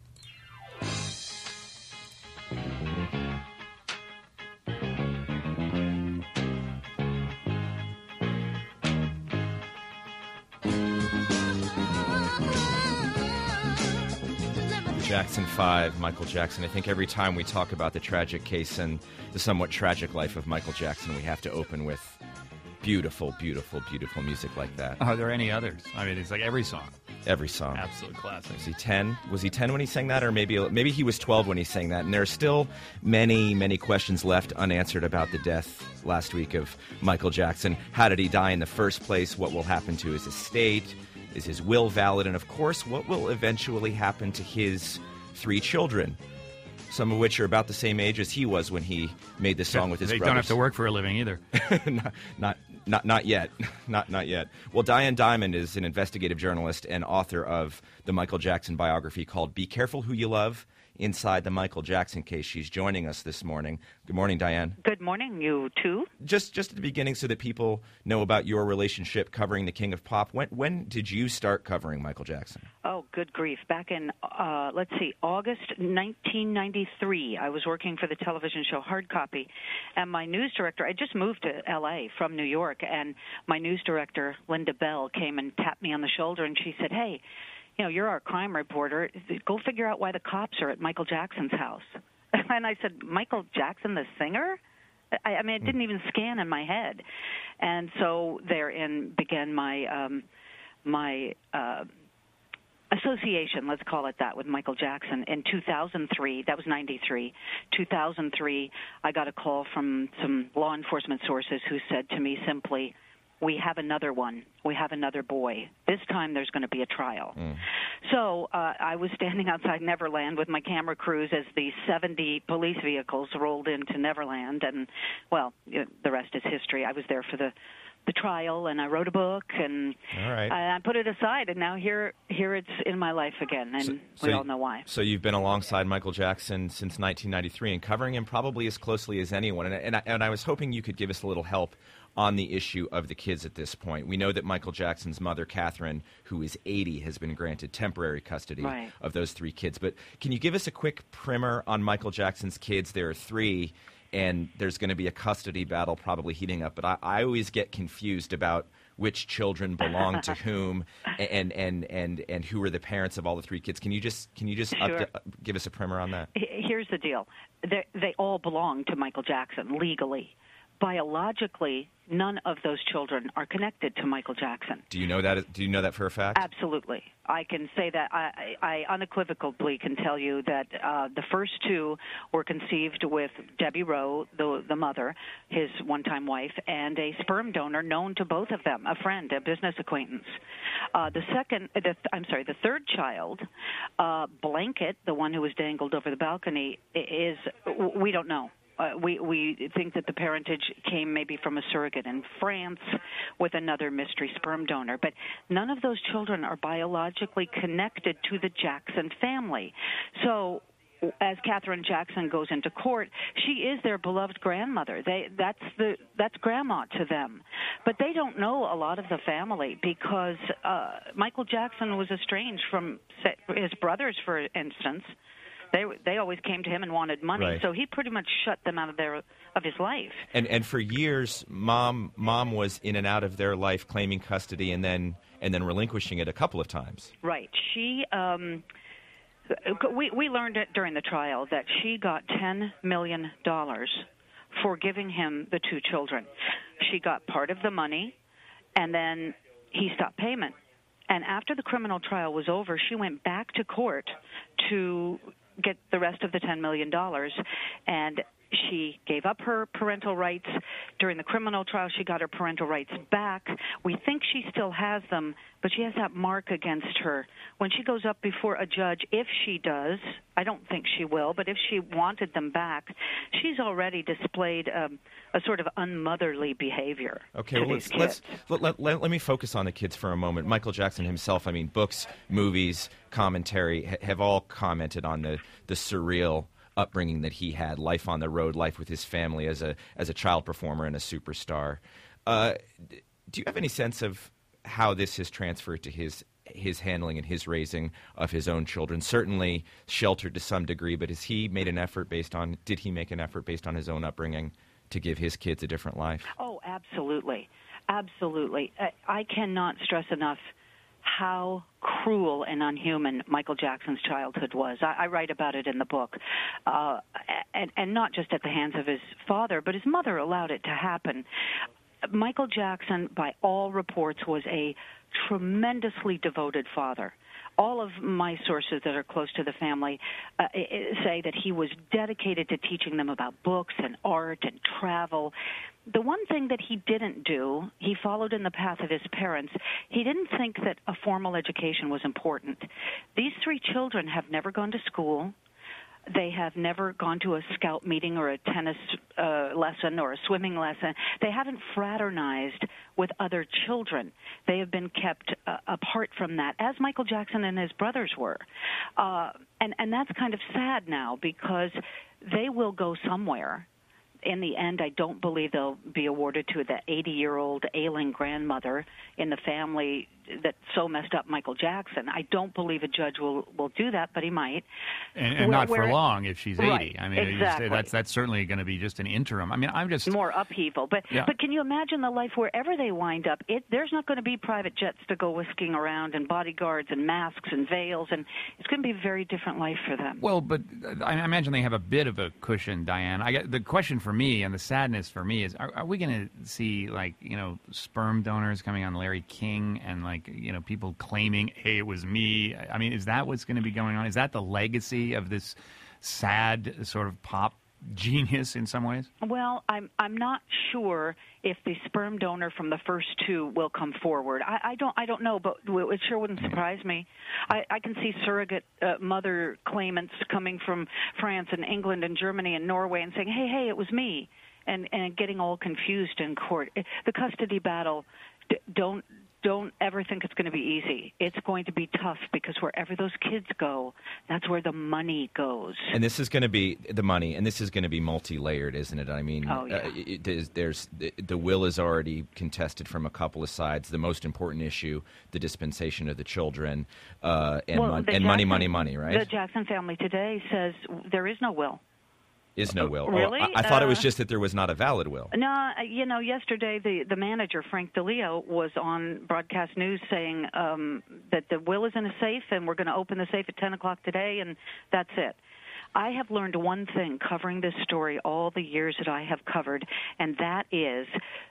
Jackson 5, Michael Jackson. I think every time we talk about the tragic case and the somewhat tragic life of Michael Jackson, we have to open with beautiful, beautiful, beautiful music like that. Are there any others? I mean, it's like every song. Every song. Absolute classic. Was he 10? Was he 10 when he sang that? Or maybe he was 12 when he sang that. And there are still many, many questions left unanswered about the death last week of Michael Jackson. How did he die in the first place? What will happen to his estate? Is his will valid? And, of course, what will eventually happen to his 3 children, some of which are about the same age as he was when he made this song with his brothers. They don't have to work for a living either. Not yet. Not yet. Well, Diane Dimond is an investigative journalist and author of the Michael Jackson biography called Be Careful Who You Love, Inside the Michael Jackson Case. She's joining us this morning. Good morning, Diane. Good morning, you too. Just at the beginning, so that people know about your relationship covering the King of Pop, when did you start covering Michael Jackson? Oh, good grief. Back in, August 1993, I was working for the television show Hard Copy, and my news director, I just moved to L.A. from New York, and my news director, Linda Bell, came and tapped me on the shoulder, and she said, hey, you're our crime reporter. Go figure out why the cops are at Michael Jackson's house. And I said, Michael Jackson, the singer? I mean, it didn't even scan in my head. And so therein began my association, let's call it that, with Michael Jackson. In 2003, that was 93, 2003, I got a call from some law enforcement sources who said to me simply, we have another one. We have another boy. This time there's going to be a trial. So I was standing outside Neverland with my camera crews as the 70 police vehicles rolled into Neverland. And, well, the rest is history. I was there for the trial, and I wrote a book, and I put it aside, and now here it's in my life again, and we all know why. So you've been alongside Michael Jackson since 1993 and covering him probably as closely as anyone, and I was hoping you could give us a little help on the issue of the kids at this point. We know that Michael Jackson's mother, Catherine, who is 80, has been granted temporary custody of those 3 kids. But can you give us a quick primer on Michael Jackson's kids? There are 3, and there's going to be a custody battle probably heating up. But I always get confused about which children belong to whom and who are the parents of all the 3 kids. Can you just give us a primer on that? Here's the deal. They all belong to Michael Jackson legally. Biologically, none of those children are connected to Michael Jackson. Do you know that? Do you know that for a fact? Absolutely. I can say that. I unequivocally can tell you that the first 2 were conceived with Debbie Rowe, the mother, his one-time wife, and a sperm donor known to both of them, a friend, a business acquaintance. The third child, Blanket, the one who was dangled over the balcony, we don't know. We think that the parentage came maybe from a surrogate in France with another mystery sperm donor. But none of those children are biologically connected to the Jackson family. So as Catherine Jackson goes into court, she is their beloved grandmother. That's grandma to them. But they don't know a lot of the family because Michael Jackson was estranged from his brothers, for instance. They always came to him and wanted money, so he pretty much shut them out of his life. And for years, mom was in and out of their life, claiming custody and then relinquishing it a couple of times. Right. She we learned it during the trial that she got $10 million for giving him the 2 children. She got part of the money, and then he stopped payment. And after the criminal trial was over, she went back to court to get the rest of the $10 million, and she gave up her parental rights. During the criminal trial, she got her parental rights back. We think she still has them, but she has that mark against her. When she goes up before a judge, if she does, I don't think she will, but if she wanted them back, she's already displayed a sort of unmotherly behavior. Okay, well, let me focus on the kids for a moment. Michael Jackson himself, I mean, books, movies, commentary have all commented on the surreal upbringing that he had, life on the road, life with his family as a child performer and a superstar. Do you have any sense of how this has transferred to his handling and his raising of his own children? Certainly sheltered to some degree, but did he make an effort based on his own upbringing to give his kids a different life? Oh, absolutely. Absolutely. I cannot stress enough how cruel and unhuman Michael Jackson's childhood was. I write about it in the book, and not just at the hands of his father, but his mother allowed it to happen. Michael Jackson, by all reports, was a tremendously devoted father. all of my sources that are close to the family say that he was dedicated to teaching them about books and art and travel. The one thing that he didn't do, he followed in the path of his parents. He didn't think that a formal education was important. These 3 children have never gone to school. They have never gone to a scout meeting or a tennis lesson or a swimming lesson. They haven't fraternized with other children. They have been kept apart from that, as Michael Jackson and his brothers were. And that's kind of sad now because they will go somewhere. In the end, I don't believe they'll be awarded to the 80-year-old ailing grandmother in the family that so messed up Michael Jackson. I don't believe a judge will do that, but he might. And not for long if she's 80. Right, I mean, exactly. that's certainly going to be just an interim. I mean, I'm just... More upheaval. But can you imagine the life wherever they wind up? There's not going to be private jets to go whisking around and bodyguards and masks and veils, and it's going to be a very different life for them. Well, but I imagine they have a bit of a cushion, Diane. The question for me and the sadness for me is, are we going to see, like, sperm donors coming on Larry King and, like, people claiming, hey, it was me? I mean, is that what's going to be going on? Is that the legacy of this sad sort of pop genius in some ways? Well, I'm not sure if the sperm donor from the first 2 will come forward. I don't know, but it sure wouldn't surprise me. I can see surrogate mother claimants coming from France and England and Germany and Norway and saying, hey, it was me, and getting all confused in court. The custody battle, don't ever think it's going to be easy. It's going to be tough because wherever those kids go, that's where the money goes. And this is going to be the money, and this is going to be multi-layered, isn't it? I mean, there's the will is already contested from a couple of sides. The most important issue, the dispensation of the children, and money, right? The Jackson family today says there is no will. Is no will. Really? I thought it was just that there was not a valid will. No, yesterday the manager, Frank DeLeo, was on broadcast news saying that the will is in a safe and we're going to open the safe at 10 o'clock today, and that's it. I have learned one thing covering this story all the years that I have covered, and that is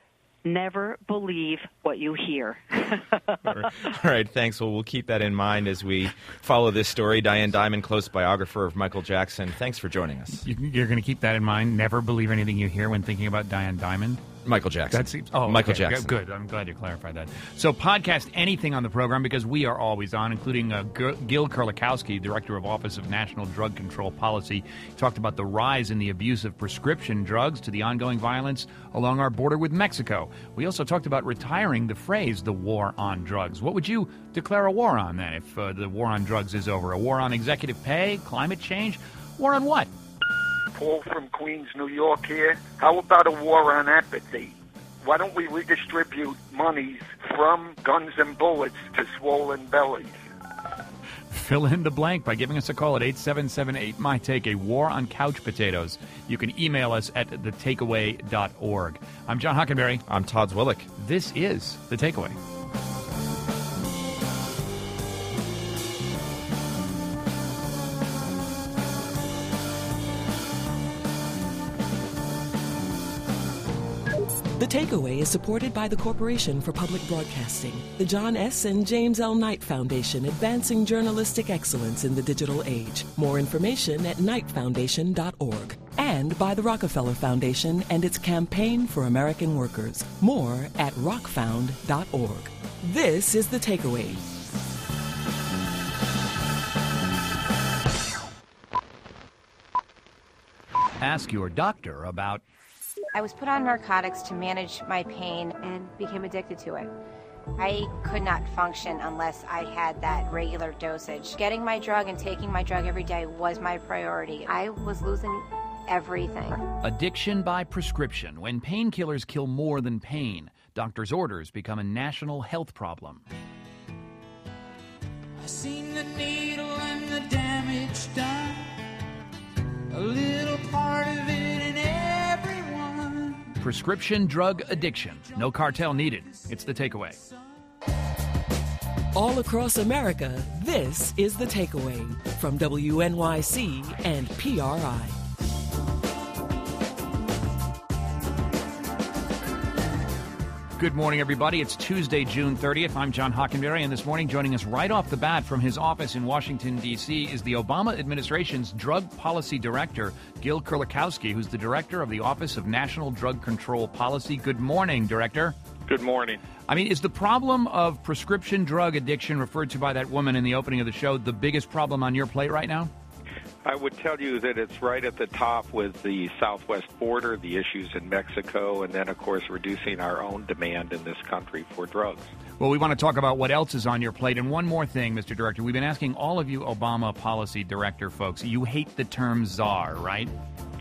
never believe what you hear. All right, thanks. Well, we'll keep that in mind as we follow this story. Diane Dimond, close biographer of Michael Jackson. Thanks for joining us. You're going to keep that in mind? Never believe anything you hear when thinking about Diane Dimond? Michael Jackson. Michael Jackson. Good. I'm glad you clarified that. So podcast anything on the program because we are always on, including Gil Kerlikowske, Director of Office of National Drug Control Policy. He talked about the rise in the abuse of prescription drugs to the ongoing violence along our border with Mexico. We also talked about retiring the phrase, the war on drugs. What would you declare a war on then if the war on drugs is over? A war on executive pay, climate change? War on what? Paul from Queens, New York here. How about a war on apathy? Why don't we redistribute monies from guns and bullets to swollen bellies? Fill in the blank by giving us a call at 877-8-MY-TAKE, a war on couch potatoes. You can email us at thetakeaway.org. I'm John Hockenberry. I'm Todd Zwillich. This is The Takeaway. The Takeaway is supported by the Corporation for Public Broadcasting, the John S. and James L. Knight Foundation, advancing journalistic excellence in the digital age. More information at knightfoundation.org. And by the Rockefeller Foundation and its Campaign for American Workers. More at rockfound.org. This is The Takeaway. Ask your doctor about... I was put on narcotics to manage my pain and became addicted to it. I could not function unless I had that regular dosage. Getting my drug and taking my drug every day was my priority. I was losing everything. Addiction by prescription. When painkillers kill more than pain, doctors' orders become a national health problem. I've seen the needle and the damage done. A little part of it in everyone. Prescription drug addiction. No cartel needed. It's The Takeaway. All across America, this is The Takeaway from WNYC and PRI. Good morning, everybody. It's Tuesday, June 30th. I'm John Hockenberry, and this morning joining us right off the bat from his office in Washington, D.C. is the Obama administration's Drug Policy Director, Gil Kurlikowski, who's the Director of the Office of National Drug Control Policy. Good morning, Director. Good morning. I mean, is the problem of prescription drug addiction referred to by that woman in the opening of the show the biggest problem on your plate right now? I would tell you that it's right at the top with the southwest border, the issues in Mexico, and then, of course, reducing our own demand in this country for drugs. Well, we want to talk about what else is on your plate. And one more thing, Mr. Director. We've been asking all of you Obama Policy Director folks, you hate the term czar, right?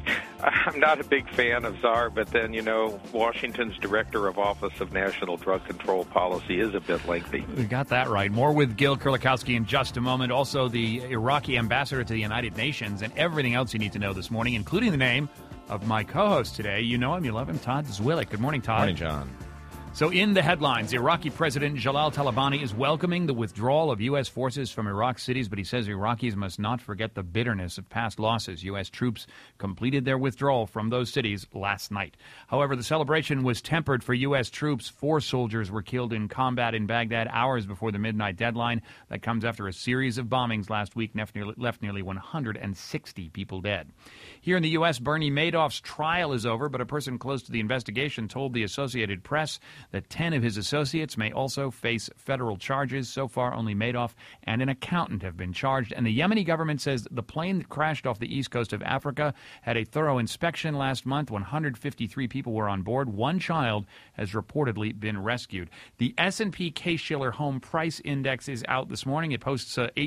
I'm not a big fan of czar, but then, you know, Washington's Director of Office of National Drug Control Policy is a bit lengthy. We got that right. More with Gil Kurlikowski in just a moment. Also, the Iraqi ambassador to the United Nations and everything else you need to know this morning, including the name of my co-host today. You know him, you love him, Todd Zwillich. Good morning, Todd. Morning, John. So in the headlines, Iraqi President Jalal Talabani is welcoming the withdrawal of U.S. forces from Iraq cities, but he says Iraqis must not forget the bitterness of past losses. U.S. troops completed their withdrawal from those cities last night. However, the celebration was tempered for U.S. troops. 4 soldiers were killed in combat in Baghdad hours before the midnight deadline. That comes after a series of bombings last week left nearly 160 people dead. Here in the U.S., Bernie Madoff's trial is over, but a person close to the investigation told the Associated Press that 10 of his associates may also face federal charges. So far, only Madoff and an accountant have been charged. And the Yemeni government says the plane that crashed off the east coast of Africa had a thorough inspection last month. 153 people were on board. 1 child has reportedly been rescued. The S&P Case-Shiller Home Price Index is out this morning. It posts an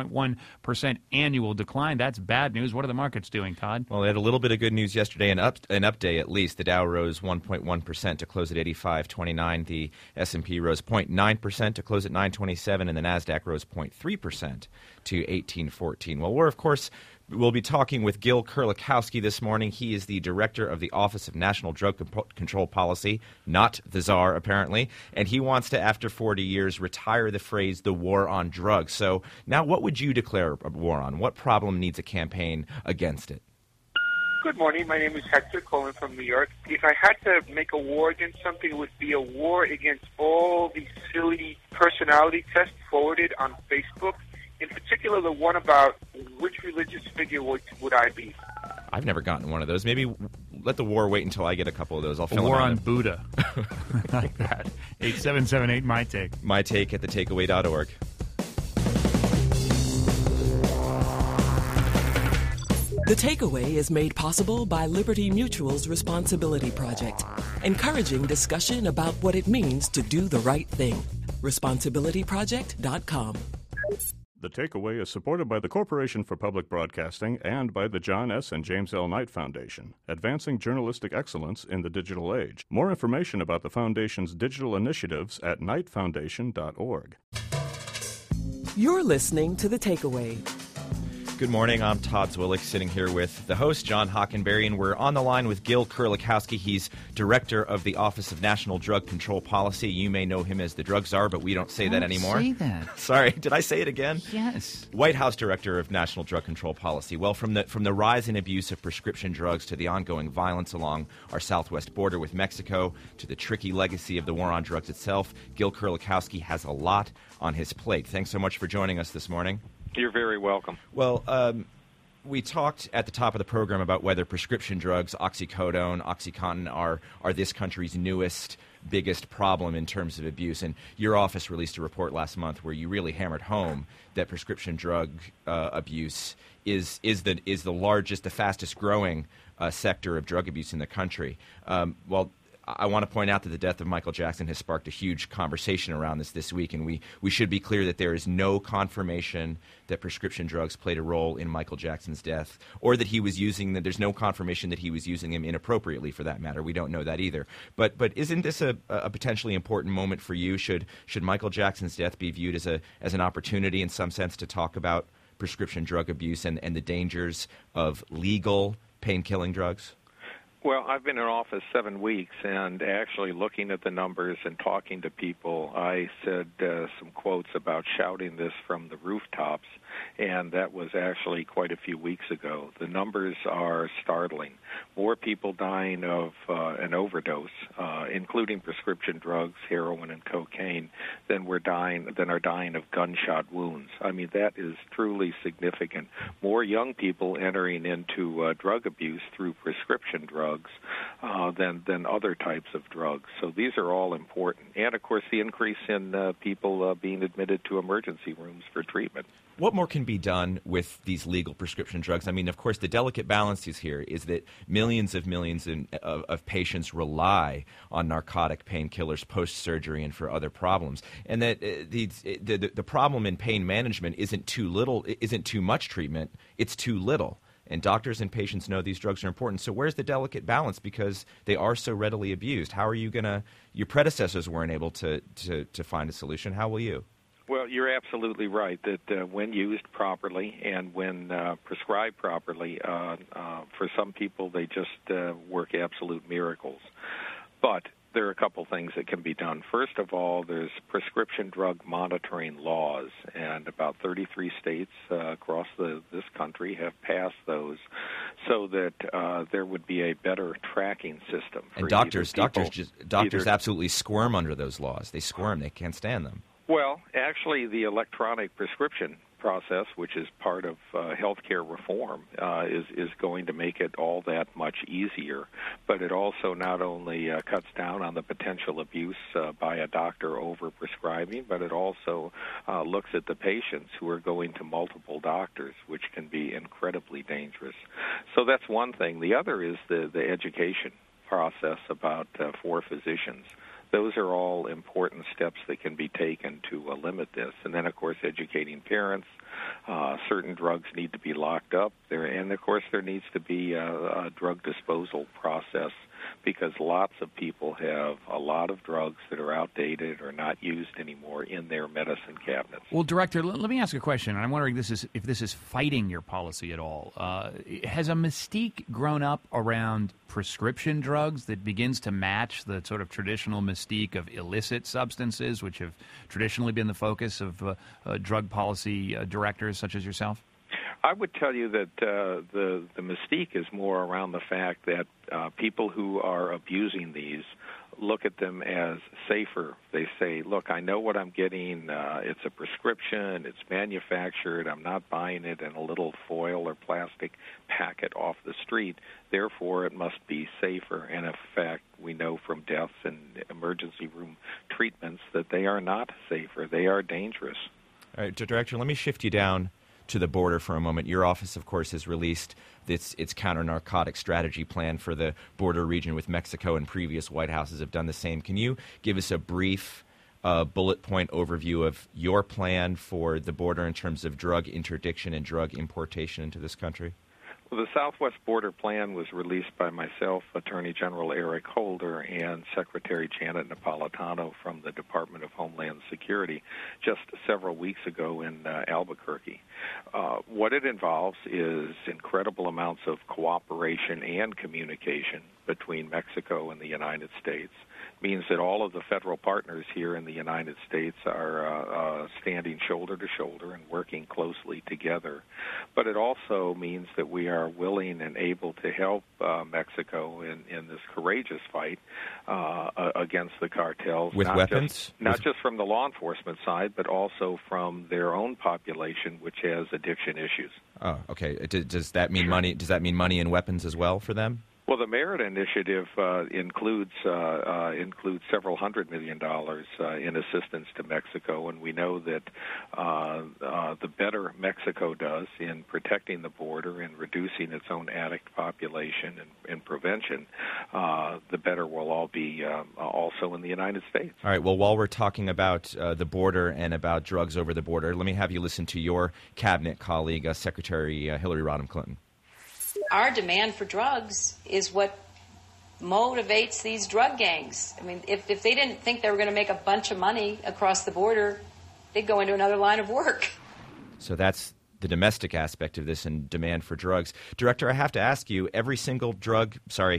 18.1% annual decline. That's bad news. What are the markets doing, Todd? Well, they had a little bit of good news yesterday, an up day at least. The Dow rose 1.1% to close at 85.29. The S&P rose 0.9% to close at 927, and the NASDAQ rose 0.3% to 1814. Well, we'll be talking with Gil Kurlikowski this morning. He is the Director of the Office of National Drug Control Policy, not the czar, apparently, and he wants to, after 40 years, retire the phrase, the war on drugs. So now what would you declare a war on? What problem needs a campaign against it? Good morning. My name is Hector, calling from New York. If I had to make a war against something, it would be a war against all the silly personality tests forwarded on Facebook. In particular, the one about which religious figure would I be. I've never gotten one of those. Maybe let the war wait until I get a couple of those. I'll fill a war them on out. Buddha. Like that. 8778 My Take. My Take at thetakeaway.org. The Takeaway is made possible by Liberty Mutual's Responsibility Project, encouraging discussion about what it means to do the right thing. ResponsibilityProject.com. The Takeaway is supported by the Corporation for Public Broadcasting and by the John S. and James L. Knight Foundation, advancing journalistic excellence in the digital age. More information about the Foundation's digital initiatives at knightfoundation.org. You're listening to The Takeaway. Good morning. I'm Todd Zwillich, sitting here with the host, John Hockenberry, and we're on the line with Gil Kurlikowski. He's Director of the Office of National Drug Control Policy. You may know him as the drug czar, but we don't say that anymore. Say that. Sorry, did I say it again? Yes. White House Director of National Drug Control Policy. Well, from the rise in abuse of prescription drugs to the ongoing violence along our southwest border with Mexico to the tricky legacy of the war on drugs itself, Gil Kurlikowski has a lot on his plate. Thanks so much for joining us this morning. You're very welcome. Well, we talked at the top of the program about whether prescription drugs, oxycodone, OxyContin, are this country's newest, biggest problem in terms of abuse. And your office released a report last month where you really hammered home that prescription drug abuse is the largest, the fastest growing sector of drug abuse in the country. I want to point out that the death of Michael Jackson has sparked a huge conversation around this week, and we should be clear that there is no confirmation that prescription drugs played a role in Michael Jackson's death, or that he was using them. There's no confirmation that he was using them inappropriately, for that matter. We don't know that either. But isn't this a potentially important moment for you? Should Michael Jackson's death be viewed as an opportunity in some sense to talk about prescription drug abuse and the dangers of legal pain-killing drugs? Well, I've been in office 7 weeks, and actually looking at the numbers and talking to people, I said some quotes about shouting this from the rooftops, and that was actually quite a few weeks ago. The numbers are startling. More people dying of an overdose, including prescription drugs, heroin, and cocaine, than are dying of gunshot wounds. I mean, that is truly significant. More young people entering into drug abuse through prescription drugs than other types of drugs. So these are all important. And, of course, the increase in people being admitted to emergency rooms for treatment. What more can be done with these legal prescription drugs? I mean, of course, the delicate balance here is that millions of patients rely on narcotic painkillers post-surgery and for other problems, and that the problem in pain management isn't too much treatment, it's too little. And doctors and patients know these drugs are important. So where's the delicate balance? Because they are so readily abused. How are you going to – your predecessors weren't able to find a solution. How will you? Well, you're absolutely right that when used properly and when prescribed properly, for some people they just work absolute miracles. But there are a couple things that can be done. First of all, there's prescription drug monitoring laws, and about 33 states across this country have passed those so that there would be a better tracking system. And doctors absolutely squirm under those laws. They squirm. They can't stand them. Well, actually, the electronic prescription process, which is part of healthcare reform, is going to make it all that much easier. But it also not only cuts down on the potential abuse by a doctor over prescribing, but it also looks at the patients who are going to multiple doctors, which can be incredibly dangerous. So that's one thing. The other is the education process for physicians. Those are all important steps that can be taken to limit this. And then, of course, educating parents. Certain drugs need to be locked up. And, of course, there needs to be a drug disposal process because lots of people have a lot of drugs that are outdated or not used anymore in their medicine cabinets. Well, Director, let me ask a question, and I'm wondering if this is fighting your policy at all. Has a mystique grown up around prescription drugs that begins to match the sort of traditional mystique of illicit substances, which have traditionally been the focus of drug policy directors such as yourself? I would tell you that the mystique is more around the fact that people who are abusing these look at them as safer. They say, look, I know what I'm getting. It's a prescription. It's manufactured. I'm not buying it in a little foil or plastic packet off the street. Therefore, it must be safer. And, in fact, we know from deaths and emergency room treatments that they are not safer. They are dangerous. All right, Director, let me shift you down to the border for a moment. Your office, of course, has released its counter-narcotic strategy plan for the border region with Mexico, and previous White Houses have done the same. Can you give us a brief bullet point overview of your plan for the border in terms of drug interdiction and drug importation into this country? Well, the Southwest Border Plan was released by myself, Attorney General Eric Holder, and Secretary Janet Napolitano from the Department of Homeland Security just several weeks ago in Albuquerque. What it involves is incredible amounts of cooperation and communication between Mexico and the United States. Means that all of the federal partners here in the United States are standing shoulder to shoulder and working closely together. But it also means that we are willing and able to help Mexico in this courageous fight against the cartels. With weapons? Not just from the law enforcement side, but also from their own population, which has addiction issues. Oh, okay. Does that mean money? Does that mean money and weapons as well for them? Well, the Merit Initiative includes several $100 million in assistance to Mexico, and we know that the better Mexico does in protecting the border and reducing its own addict population and prevention, the better we'll all be also in the United States. All right. Well, while we're talking about the border and about drugs over the border, let me have you listen to your cabinet colleague, Secretary Hillary Rodham Clinton. Our demand for drugs is what motivates these drug gangs. I mean, if they didn't think they were going to make a bunch of money across the border, they'd go into another line of work. So that's domestic aspect of this and demand for drugs. Director, I have to ask you, every single director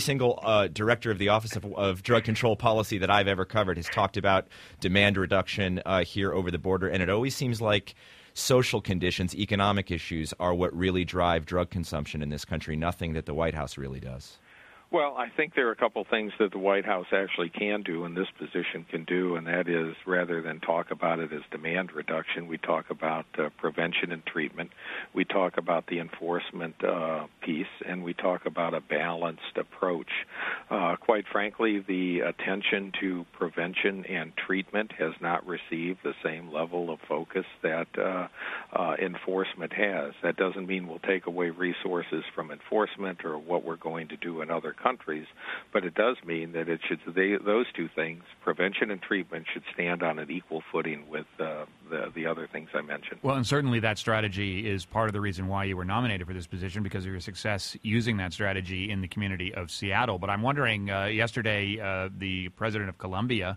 of the Office of Drug Control Policy that I've ever covered has talked about demand reduction here over the border, and it always seems like social conditions, economic issues are what really drive drug consumption in this country, nothing that the White House really does. Well, I think there are a couple things that the White House actually can do and this position can do, and that is rather than talk about it as demand reduction, we talk about prevention and treatment. We talk about the enforcement piece, and we talk about a balanced approach. Quite frankly, the attention to prevention and treatment has not received the same level of focus that enforcement has. That doesn't mean we'll take away resources from enforcement or what we're going to do in other countries, but it does mean that those two things, prevention and treatment, should stand on an equal footing with the other things I mentioned. Well, and certainly that strategy is part of the reason why you were nominated for this position, because of your success using that strategy in the community of Seattle. But I'm wondering, yesterday the president of Colombia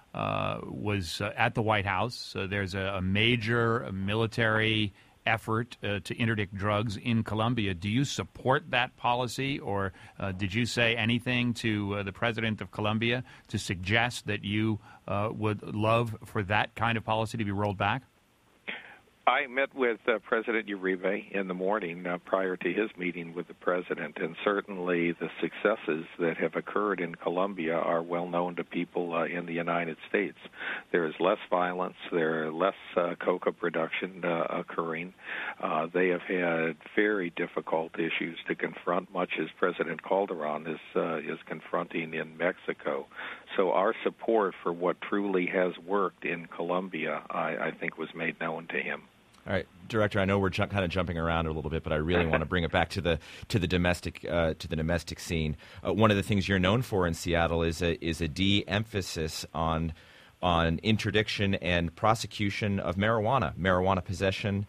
was at the White House. There's a major military effort to interdict drugs in Colombia. Do you support that policy, or did you say anything to the president of Colombia to suggest that you would love for that kind of policy to be rolled back? I met with President Uribe in the morning prior to his meeting with the president, and certainly the successes that have occurred in Colombia are well known to people in the United States. There is less violence, there are less coca production occurring. They have had very difficult issues to confront, much as President Calderon is confronting in Mexico. So our support for what truly has worked in Colombia, I think, was made known to him. All right, Director. I know we're kind of jumping around a little bit, but I really want to bring it back to the domestic scene. One of the things you're known for in Seattle is a de-emphasis on interdiction and prosecution of marijuana possession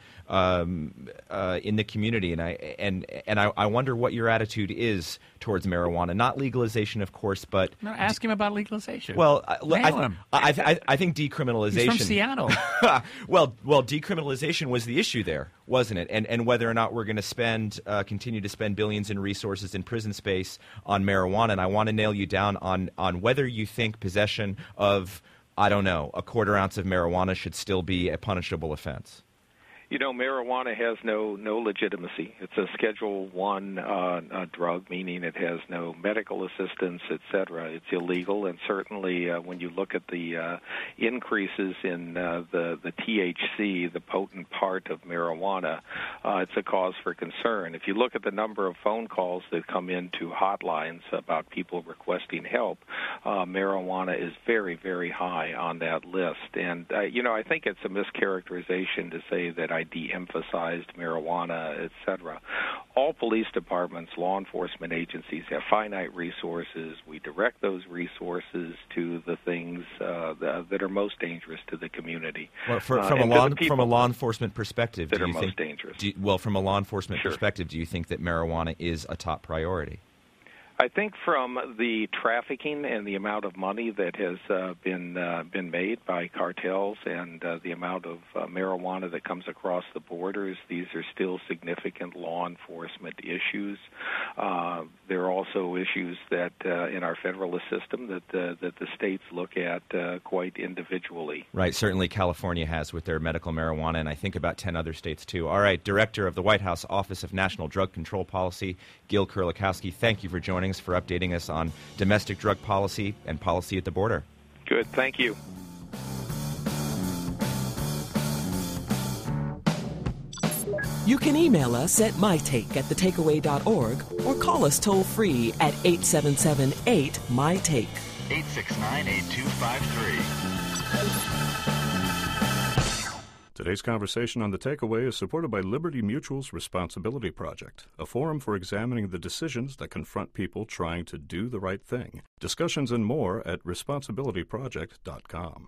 in the community, and I wonder what your attitude is towards marijuana. Not legalization, of course, but no, ask him about legalization. Well, I think decriminalization. He's from Seattle. well, decriminalization was the issue there, wasn't it? And whether or not we're going to continue to spend billions in resources in prison space on marijuana. And I want to nail you down on whether you think possession of, I don't know, a quarter ounce of marijuana should still be a punishable offense. You know, marijuana has no legitimacy. It's a Schedule I drug, meaning it has no medical assistance, et cetera. It's illegal, and certainly when you look at the increases in the THC, the potent part of marijuana, it's a cause for concern. If you look at the number of phone calls that come into hotlines about people requesting help, marijuana is very, very high on that list. And, I think it's a mischaracterization to say that I de-emphasized marijuana, et cetera. All police departments, law enforcement agencies have finite resources. We direct those resources to the things that are most dangerous to the community. Well, from a law enforcement perspective, that are most dangerous. From a law enforcement perspective, do you think that marijuana is a top priority? I think from the trafficking and the amount of money that has been made by cartels and the amount of marijuana that comes across the borders, these are still significant law enforcement issues. There are also issues that in our federalist system that the states look at quite individually. Right. Certainly California has with their medical marijuana, and I think about 10 other states too. All right. Director of the White House Office of National Drug Control Policy, Gil Kurlikowski, thank you for joining us, for updating us on domestic drug policy and policy at the border. Good. Thank you. You can email us at mytake@thetakeaway.org or call us toll-free at 877-8-MY-TAKE. 869-8253. Today's conversation on The Takeaway is supported by Liberty Mutual's Responsibility Project, a forum for examining the decisions that confront people trying to do the right thing. Discussions and more at responsibilityproject.com.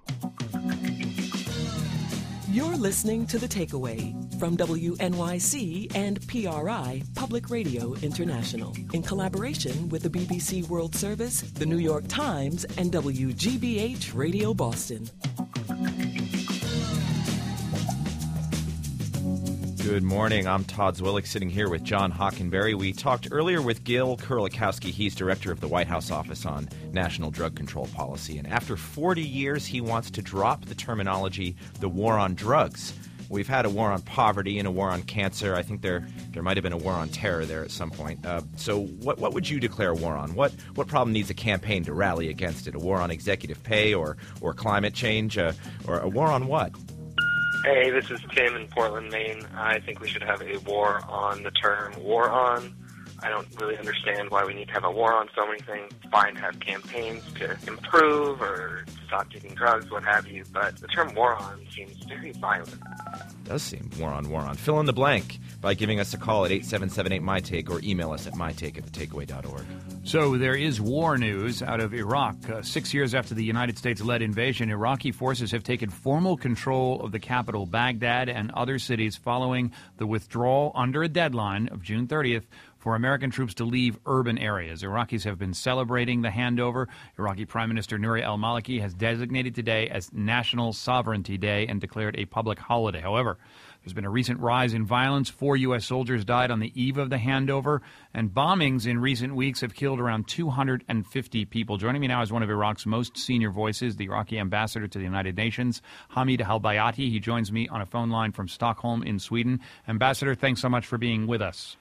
You're listening to The Takeaway from WNYC and PRI Public Radio International in collaboration with the BBC World Service, the New York Times, and WGBH Radio Boston. Good morning. I'm Todd Zwillich, sitting here with John Hockenberry. We talked earlier with Gil Kurlikowski. He's director of the White House Office on National Drug Control Policy. And after 40 years, he wants to drop the terminology, the war on drugs. We've had a war on poverty and a war on cancer. I think there might have been a war on terror there at some point. So what would you declare a war on? What problem needs a campaign to rally against it? A war on executive pay or climate change? Or a war on what? Hey, this is Tim in Portland, Maine. I think we should have a war on the term war on. I don't really understand why we need to have a war on so many things. Fine to have campaigns to improve or stop taking drugs, what have you, but the term war on seems very violent. It does seem war on. Fill in the blank by giving us a call at 877-8-MY-TAKE or email us at mytake@thetakeaway.org. So there is war news out of Iraq. 6 years after the United States-led invasion, Iraqi forces have taken formal control of the capital, Baghdad, and other cities following the withdrawal under a deadline of June 30th for American troops to leave urban areas. Iraqis have been celebrating the handover. Iraqi Prime Minister Nouri al-Maliki has designated today as National Sovereignty Day and declared a public holiday. However, there's been a recent rise in violence. 4 U.S. soldiers died on the eve of the handover, and bombings in recent weeks have killed around 250 people. Joining me now is one of Iraq's most senior voices, the Iraqi ambassador to the United Nations, Hamid al-Bayati. He joins me on a phone line from Stockholm in Sweden. Ambassador, thanks so much for being with us.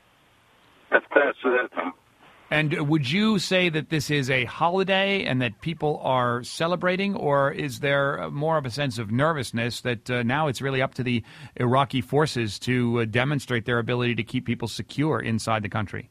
And would you say that this is a holiday and that people are celebrating, or is there more of a sense of nervousness that now it's really up to the Iraqi forces to demonstrate their ability to keep people secure inside the country?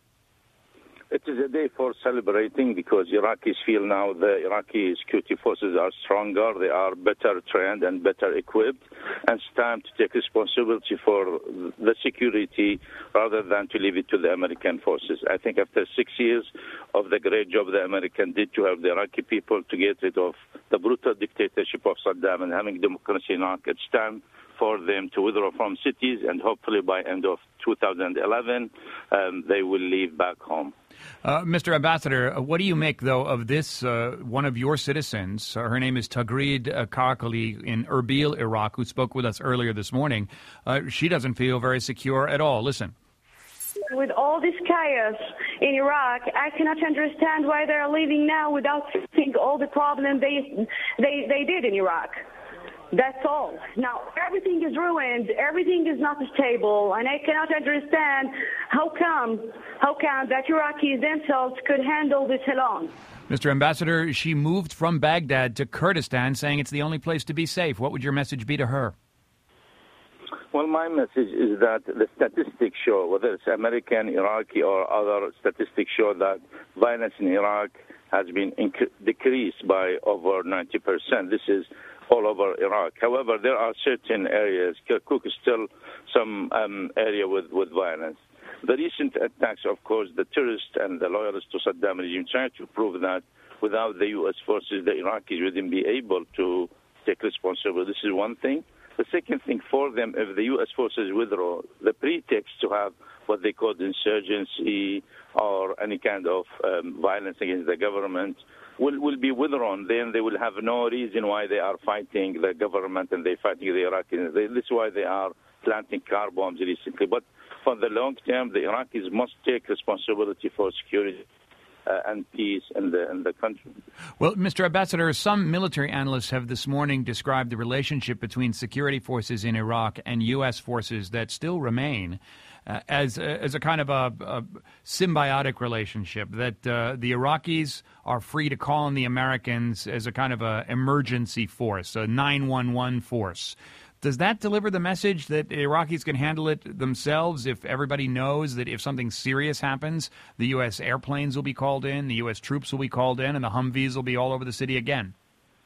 It is a day for celebrating because Iraqis feel now the Iraqi security forces are stronger, they are better trained and better equipped, and it's time to take responsibility for the security rather than to leave it to the American forces. I think after 6 years of the great job the American did to help the Iraqi people to get rid of the brutal dictatorship of Saddam and having democracy in Iraq, it's time for them to withdraw from cities, and hopefully by end of 2011 they will leave back home. Mr. Ambassador, what do you make, though, of this, one of your citizens, her name is Tagreed Karakali in Erbil, Iraq, who spoke with us earlier this morning. She doesn't feel very secure at all. Listen. With all this chaos in Iraq, I cannot understand why they're leaving now without fixing all the problems they did in Iraq. That's all. Now, everything is ruined. Everything is not stable. And I cannot understand how come that Iraqis themselves could handle this alone. Mr. Ambassador, she moved from Baghdad to Kurdistan, saying it's the only place to be safe. What would your message be to her? Well, my message is that the statistics show, whether it's American, Iraqi, or other statistics show that violence in Iraq has been decreased by over 90%. This is all over Iraq. However, there are certain areas, Kirkuk is still some area with violence. The recent attacks, of course, the terrorists and the loyalists to Saddam regime trying to prove that without the U.S. forces, the Iraqis wouldn't be able to take responsibility. This is one thing. The second thing for them, if the U.S. forces withdraw, the pretext to have what they call insurgency or any kind of violence against the government will be withdrawn. Then they will have no reason why they are fighting the government and they're fighting the Iraqis. This is why they are planting car bombs recently. But for the long term, the Iraqis must take responsibility for security and peace in the country. Well, Mr. Ambassador, some military analysts have this morning described the relationship between security forces in Iraq and U.S. forces that still remain as a kind of a symbiotic relationship, that the Iraqis are free to call on the Americans as a kind of a emergency force, a 911 force. Does that deliver the message that Iraqis can handle it themselves if everybody knows that if something serious happens, the U.S. airplanes will be called in, the U.S. troops will be called in, and the Humvees will be all over the city again?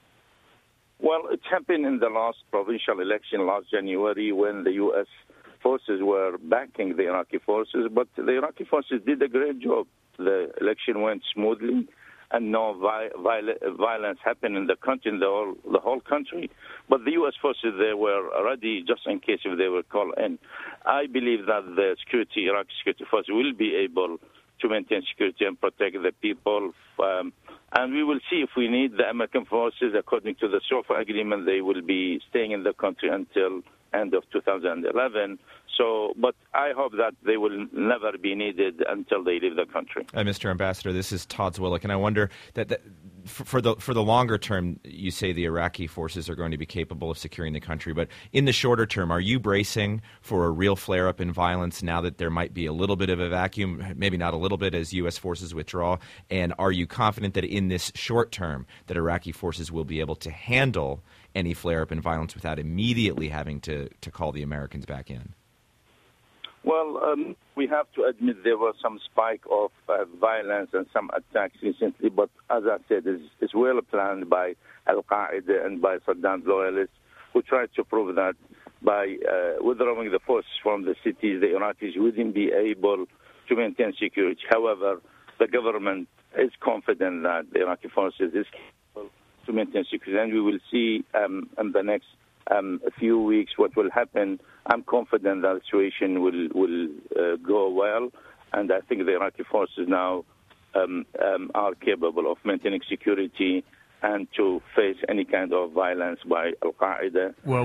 Well, it happened in the last provincial election last January when the U.S. forces were backing the Iraqi forces, but the Iraqi forces did a great job. The election went smoothly, and no violence happened in the country, in the whole country. But the U.S. forces, they were ready just in case if they were called in. I believe that the Iraqi security forces will be able to maintain security and protect the people. And we will see if we need the American forces, according to the SOFA agreement, they will be staying in the country until end of 2011. So, but I hope that they will never be needed until they leave the country. Mr. Ambassador, this is Todd Zwillich, and I wonder that for the longer term, you say the Iraqi forces are going to be capable of securing the country, but in the shorter term, are you bracing for a real flare-up in violence now that there might be a little bit of a vacuum, maybe not a little bit, as U.S. forces withdraw? And are you confident that in this short term that Iraqi forces will be able to handle any flare-up in violence without immediately having to call the Americans back in? Well, we have to admit there was some spike of violence and some attacks recently, but as I said, it's well planned by Al-Qaeda and by Saddam's loyalists, who tried to prove that by withdrawing the forces from the cities, the Iraqis wouldn't be able to maintain security. However, the government is confident that the Iraqi forces is capable to maintain security, and we will see in the next a few weeks what will happen. I'm confident that the situation will go well, and I think the Iraqi forces now are capable of maintaining security and to face any kind of violence by Al-Qaeda. Well,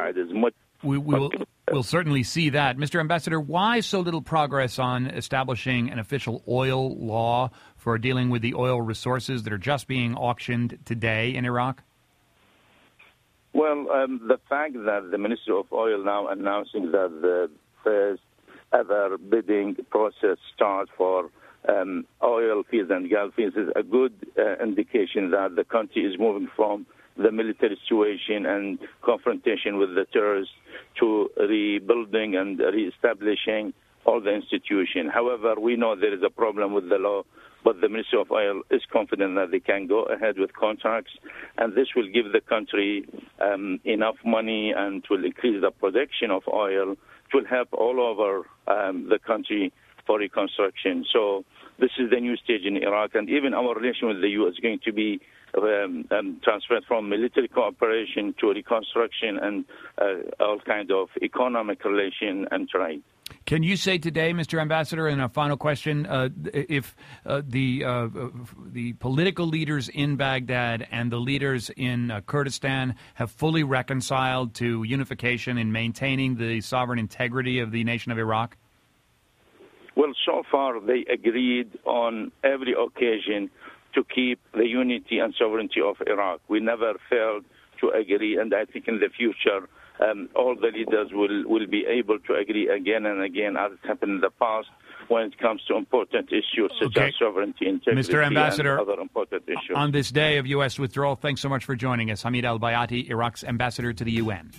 we'll certainly see that. Mr. Ambassador, why so little progress on establishing an official oil law for dealing with the oil resources that are just being auctioned today in Iraq? Well, the fact that the Ministry of Oil now announcing that the first ever bidding process starts for oil fields and gas fields is a good indication that the country is moving from the military situation and confrontation with the terrorists to rebuilding and reestablishing all the institutions. However, we know there is a problem with the law, but the Ministry of Oil is confident that they can go ahead with contracts, and this will give the country enough money and will increase the production of oil. It will help all over the country for reconstruction. So this is the new stage in Iraq, and even our relation with the U.S. is going to be transferred from military cooperation to reconstruction and all kind of economic relation and trade. Can you say today, Mr. Ambassador, and a final question, if the political leaders in Baghdad and the leaders in Kurdistan have fully reconciled to unification in maintaining the sovereign integrity of the nation of Iraq? Well, so far they agreed on every occasion to keep the unity and sovereignty of Iraq. We never failed to agree, and I think in the future all the leaders will be able to agree again and again, as happened in the past, when it comes to important issues such as sovereignty, integrity, Mr. Ambassador, and other important issues. On this day of U.S. withdrawal, thanks so much for joining us. Hamid al-Bayati, Iraq's ambassador to the UN.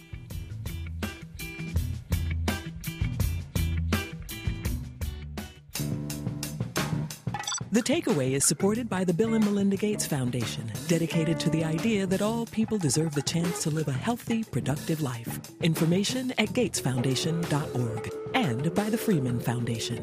The Takeaway is supported by the Bill and Melinda Gates Foundation, dedicated to the idea that all people deserve the chance to live a healthy, productive life. Information at gatesfoundation.org, and by the Freeman Foundation.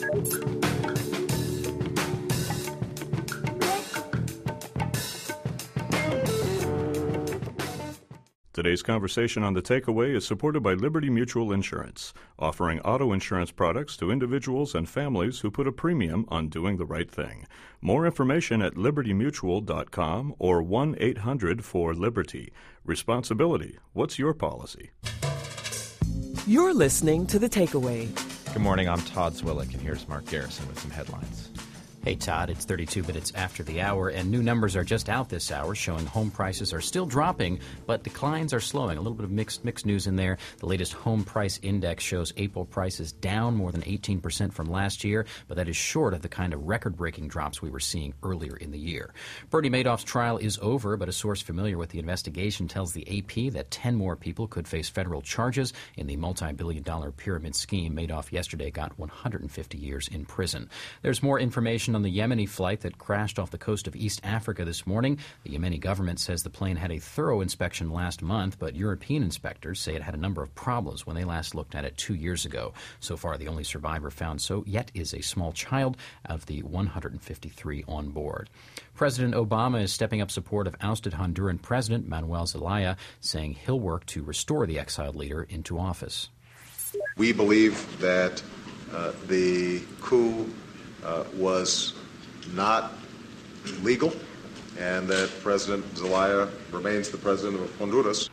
Today's conversation on The Takeaway is supported by Liberty Mutual Insurance, offering auto insurance products to individuals and families who put a premium on doing the right thing. More information at libertymutual.com or 1-800-4-LIBERTY. Responsibility. What's your policy? You're listening to The Takeaway. Good morning. I'm Todd Zwillich, and here's Mark Garrison with some headlines. Hey, Todd, it's 32 minutes after the hour, and new numbers are just out this hour showing home prices are still dropping, but declines are slowing. A little bit of mixed news in there. The latest home price index shows April prices down more than 18% from last year, but that is short of the kind of record-breaking drops we were seeing earlier in the year. Bernie Madoff's trial is over, but a source familiar with the investigation tells the AP that 10 more people could face federal charges in the multi-billion-dollar pyramid scheme. Madoff yesterday got 150 years in prison. There's more information on the Yemeni flight that crashed off the coast of East Africa this morning. The Yemeni government says the plane had a thorough inspection last month, but European inspectors say it had a number of problems when they last looked at it 2 years ago. So far, the only survivor found yet is a small child of the 153 on board. President Obama is stepping up support of ousted Honduran President Manuel Zelaya, saying he'll work to restore the exiled leader into office. We believe that the coup was not legal, and that President Zelaya remains the president of Honduras.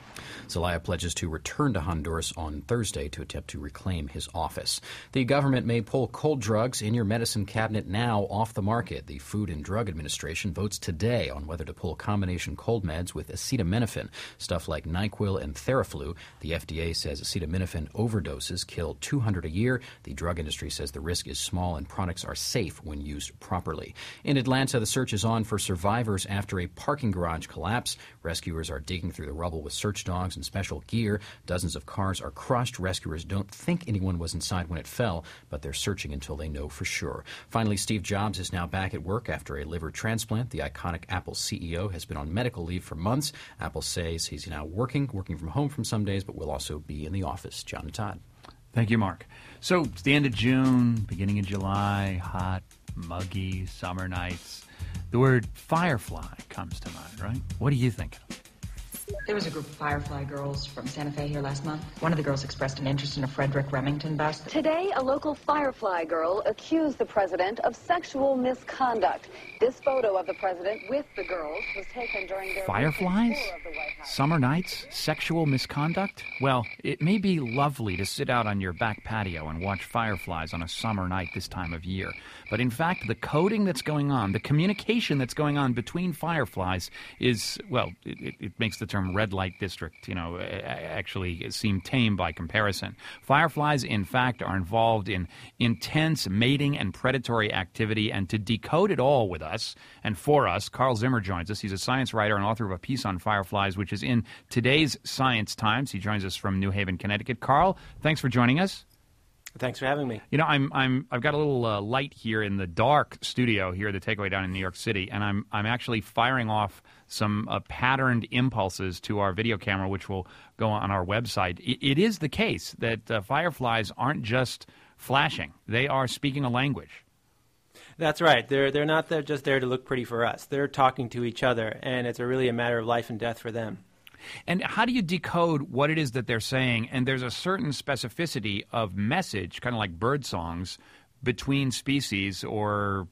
Zelaya pledges to return to Honduras on Thursday to attempt to reclaim his office. The government may pull cold drugs in your medicine cabinet now off the market. The Food and Drug Administration votes today on whether to pull combination cold meds with acetaminophen, stuff like NyQuil and Theraflu. The FDA says acetaminophen overdoses kill 200 a year. The drug industry says the risk is small and products are safe when used properly. In Atlanta, the search is on for survivors after a parking garage collapse. Rescuers are digging through the rubble with search dogs and special gear. Dozens of cars are crushed. Rescuers don't think anyone was inside when it fell, but they're searching until they know for sure. Finally, Steve Jobs is now back at work after a liver transplant. The iconic Apple CEO has been on medical leave for months. Apple says he's now working from home from some days, but will also be in the office. John and Todd. Thank you, Mark. So it's the end of June, beginning of July, hot, muggy, summer nights. The word firefly comes to mind, right? What do you think? There was a group of Firefly girls from Santa Fe here last month. One of the girls expressed an interest in a Frederick Remington bust. Today, a local Firefly girl accused the president of sexual misconduct. This photo of the president with the girls was taken during their Fireflies? Summer nights? Sexual misconduct? Well, it may be lovely to sit out on your back patio and watch fireflies on a summer night this time of year. But in fact, the coding that's going on, the communication that's going on between fireflies is, well, it makes the term red light district, actually seem tame by comparison. Fireflies, in fact, are involved in intense mating and predatory activity, and to decode it all with us and for us, Carl Zimmer joins us. He's a science writer and author of a piece on fireflies, which is in today's Science Times. He joins us from New Haven, Connecticut. Carl, thanks for joining us. Thanks for having me. I've got a little light here in the dark studio here at the Takeaway down in New York City, and I'm actually firing off some patterned impulses to our video camera, which will go on our website. It is the case that fireflies aren't just flashing; they are speaking a language. That's right. They're not just there to look pretty for us. They're talking to each other, and it's really a matter of life and death for them. And how do you decode what it is that they're saying? And there's a certain specificity of message, kind of like bird songs, between species or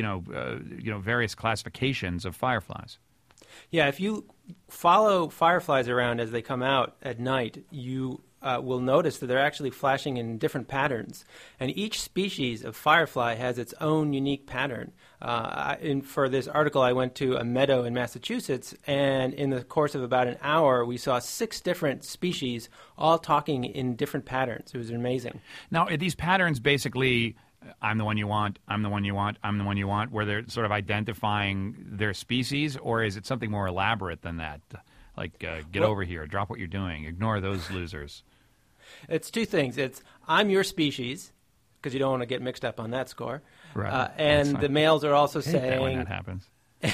various classifications of fireflies. Yeah, if you follow fireflies around as they come out at night, you will notice that they're actually flashing in different patterns. And each species of firefly has its own unique pattern. For this article, I went to a meadow in Massachusetts, and in the course of about an hour, we saw 6 different species all talking in different patterns. It was amazing. Now, are these patterns basically, I'm the one you want, I'm the one you want, I'm the one you want, where they're sort of identifying their species, or is it something more elaborate than that? Like, get over here, drop what you're doing, ignore those losers. It's 2 things. It's, I'm your species, because you don't want to get mixed up on that score. Right. And the males are also saying... when that happens.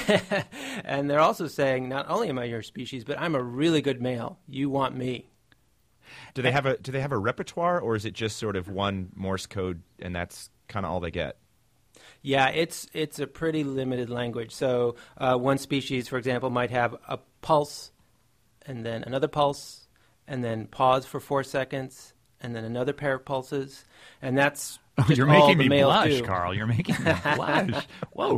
And they're also saying, not only am I your species, but I'm a really good male. You want me. Do they have a repertoire, or is it just sort of one Morse code, and that's kind of all they get? Yeah, it's a pretty limited language. So one species, for example, might have a pulse, and then another pulse, and then pause for 4 seconds, and then another pair of pulses, and that's you're all making the me males blush, do. Carl. You're making me blush. Whoa.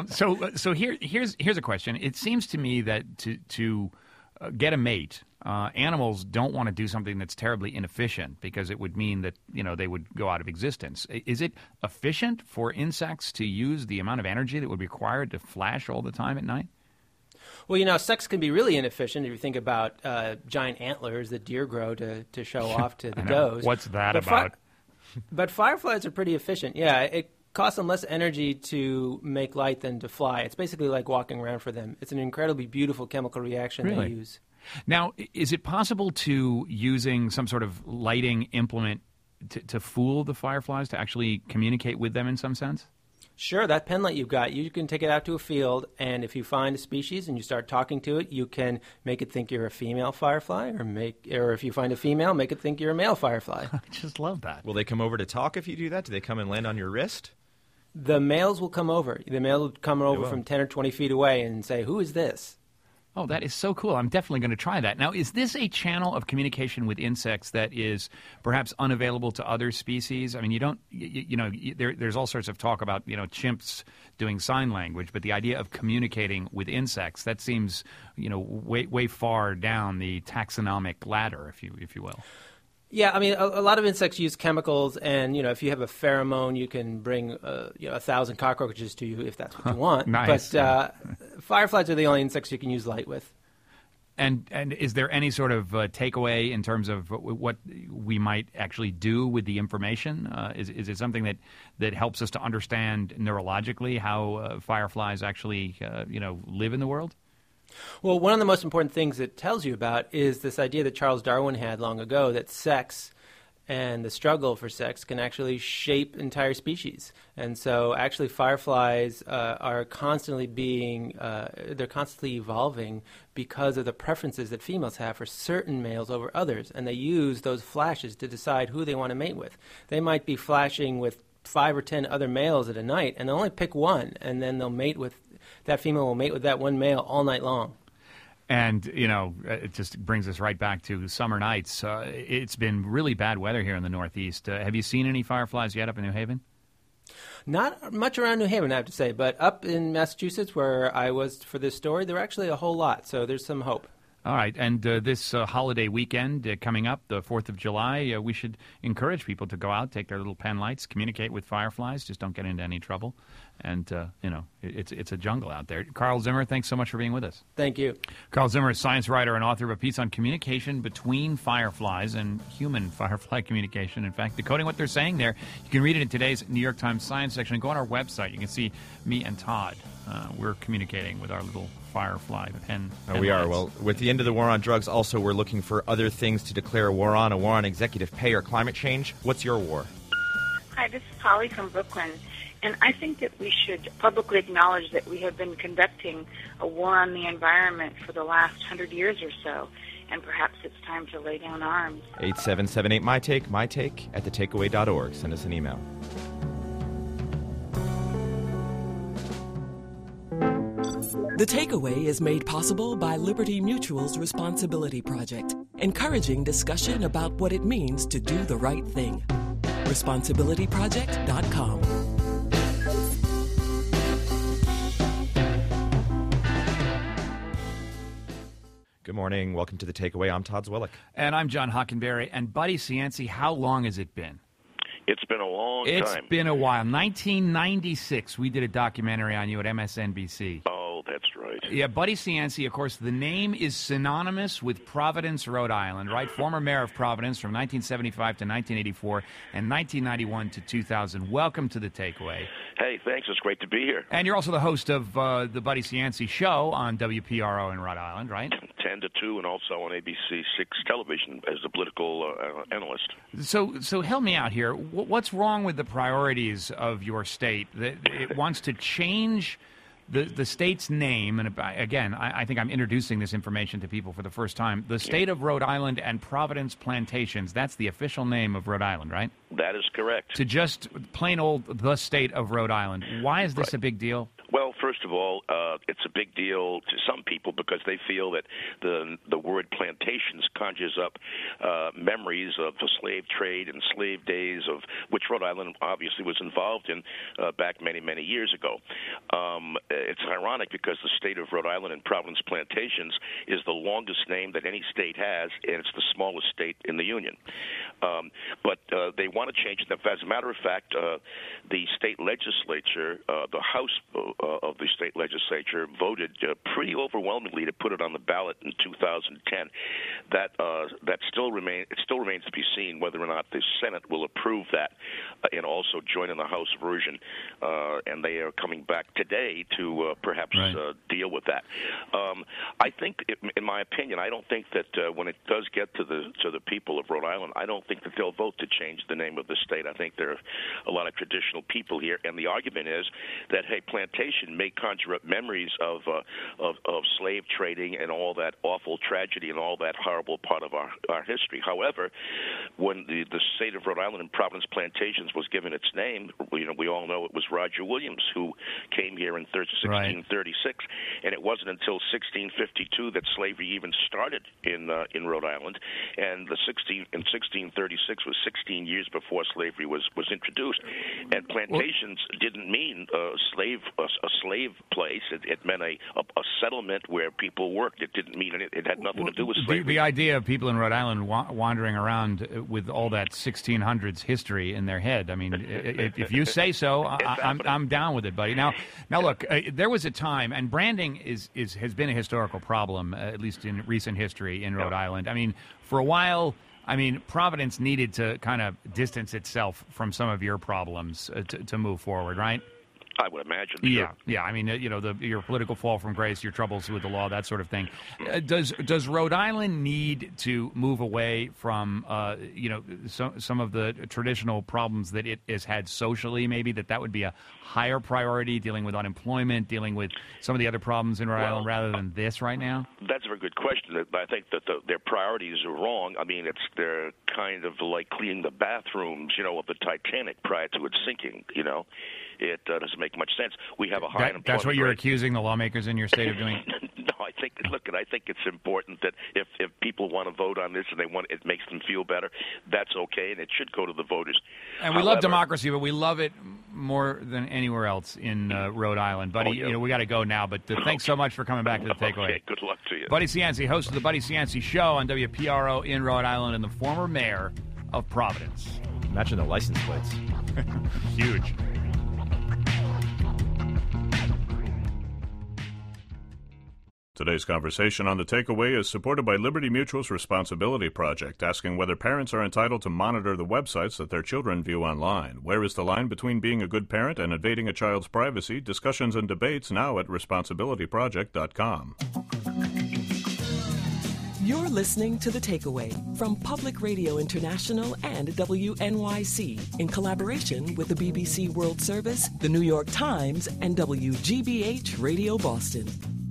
So here's a question. It seems to me that to get a mate, animals don't want to do something that's terribly inefficient, because it would mean that they would go out of existence. Is it efficient for insects to use the amount of energy that would be required to flash all the time at night? Well, sex can be really inefficient if you think about giant antlers that deer grow to show off to the does. What's that about? But fireflies are pretty efficient. Yeah, it costs them less energy to make light than to fly. It's basically like walking around for them. It's an incredibly beautiful chemical reaction they use. Now, is it possible to, using some sort of lighting implement, to fool the fireflies, to actually communicate with them in some sense? Sure, that pen light you've got, you can take it out to a field, and if you find a species and you start talking to it, you can make it think you're a female firefly, or if you find a female, make it think you're a male firefly. I just love that. Will they come over to talk if you do that? Do they come and land on your wrist? The males will come over. The male will come over from 10 or 20 feet away and say, "Who is this?" Oh, that is so cool. I'm definitely going to try that. Now, is this a channel of communication with insects that is perhaps unavailable to other species? I mean, there's all sorts of talk about, chimps doing sign language, but the idea of communicating with insects, that seems, way far down the taxonomic ladder, if you will. Yeah, I mean, a lot of insects use chemicals, and if you have a pheromone, you can bring 1,000 cockroaches to you if that's what you want. Nice. But fireflies are the only insects you can use light with. And is there any sort of takeaway in terms of what we might actually do with the information? Is it something that helps us to understand neurologically how fireflies actually live in the world? Well, one of the most important things it tells you about is this idea that Charles Darwin had long ago, that sex and the struggle for sex can actually shape entire species. And so actually fireflies are constantly they're constantly evolving because of the preferences that females have for certain males over others. And they use those flashes to decide who they want to mate with. They might be flashing with 5 or 10 other males at a night, and they'll only pick one, and then that female will mate with that one male all night long. And, it just brings us right back to summer nights. It's been really bad weather here in the Northeast. Have you seen any fireflies yet up in New Haven? Not much around New Haven, I have to say, but up in Massachusetts where I was for this story, there were actually a whole lot, so there's some hope. All right, and this holiday weekend coming up, the 4th of July, we should encourage people to go out, take their little pen lights, communicate with fireflies, just don't get into any trouble. And, it's a jungle out there. Carl Zimmer, thanks so much for being with us. Thank you. Carl Zimmer is science writer and author of a piece on communication between fireflies and human firefly communication. In fact, decoding what they're saying there. You can read it in today's New York Times Science section. And go on our website. You can see me and Todd. We're communicating with our little firefly pen. We are. Well, with the end of the war on drugs, also we're looking for other things to declare a war on executive pay or climate change. What's your war? Hi, this is Holly from Brooklyn. And I think that we should publicly acknowledge that we have been conducting a war on the environment for the last 100 years or so, and perhaps it's time to lay down arms. 8778 mytake at thetakeaway.org. Send us an email. The Takeaway is made possible by Liberty Mutual's Responsibility Project, encouraging discussion about what it means to do the right thing. ResponsibilityProject.com. Good morning. Welcome to The Takeaway. I'm Todd Zwillick. And I'm John Hockenberry. And Buddy Cianci, how long has it been? It's been a long time. It's been a while. 1996, we did a documentary on you at MSNBC. Oh, that's right. Yeah, Buddy Cianci, of course, the name is synonymous with Providence, Rhode Island, right? Former mayor of Providence from 1975 to 1984 and 1991 to 2000. Welcome to The Takeaway. Hey, thanks. It's great to be here. And you're also the host of the Buddy Cianci Show on WPRO in Rhode Island, right? 10 to 2 and also on ABC 6 television as a political analyst. So help me out here. What's wrong with the priorities of your state? It wants to change the state's name, and again, I think I'm introducing this information to people for the first time. The state of Rhode Island and Providence Plantations, that's the official name of Rhode Island, right? That is correct. To just plain old the state of Rhode Island. Why is this a big deal? Well, first of all, it's a big deal to some people because they feel that the word plantations conjures up memories of the slave trade and slave days, of which Rhode Island obviously was involved in back many, many years ago. It's ironic because the state of Rhode Island and Providence Plantations is the longest name that any state has, and it's the smallest state in the Union. But they want to change it. As a matter of fact, the state legislature, the House of the state legislature, voted pretty overwhelmingly to put it on the ballot in 2010. That still remains to be seen whether or not the Senate will approve that and also join in the House version. And they are coming back today to perhaps deal with that. I think, in my opinion, I don't think that when it does get to the people of Rhode Island, I don't think that they'll vote to change the name of the state. I think there are a lot of traditional people here, and the argument is that, hey, plantation may may conjure up memories of slave trading and all that awful tragedy and all that horrible part of our history. However, when the state of Rhode Island and Providence Plantations was given its name, we all know it was Roger Williams who came here in 1636, and it wasn't until 1652 that slavery even started in Rhode Island, and in 1636 was 16 years before slavery was introduced. And plantations didn't mean a slave place. It meant a settlement where people worked. It didn't mean it had nothing to do with slavery. The idea of people in Rhode Island wandering around with all that 1600s history in their head. I mean, if you say so, I'm down with it, buddy. Now look, there was a time, and branding has been a historical problem, at least in recent history in Rhode Island. I mean, for a while, Providence needed to kind of distance itself from some of your problems to move forward, right? I would imagine. Yeah, yeah. I mean, your political fall from grace, your troubles with the law, that sort of thing. Does Rhode Island need to move away from, some of the traditional problems that it has had socially? Maybe that would be a higher priority, dealing with unemployment, dealing with some of the other problems in Rhode Island, rather than this right now. That's a very good question. I think that their priorities are wrong. I mean, they're kind of like cleaning the bathrooms, of the Titanic prior to its sinking. It doesn't make much sense. We have a high unemployment That's what you're rate. Accusing the lawmakers in your state of doing? No, I think it's important that if people want to vote on this and it makes them feel better, that's okay, and it should go to the voters. And we love democracy, but we love it more than anywhere else in Rhode Island. Buddy, we got to go now, but thanks so much for coming back to the Takeaway. Okay, good luck to you. Buddy Cianci, host of the Buddy Cianci Show on WPRO in Rhode Island and the former mayor of Providence. Imagine the license plates. Huge. Today's conversation on The Takeaway is supported by Liberty Mutual's Responsibility Project, asking whether parents are entitled to monitor the websites that their children view online. Where is the line between being a good parent and invading a child's privacy? Discussions and debates now at responsibilityproject.com. You're listening to The Takeaway from Public Radio International and WNYC in collaboration with the BBC World Service, the New York Times, and WGBH Radio Boston.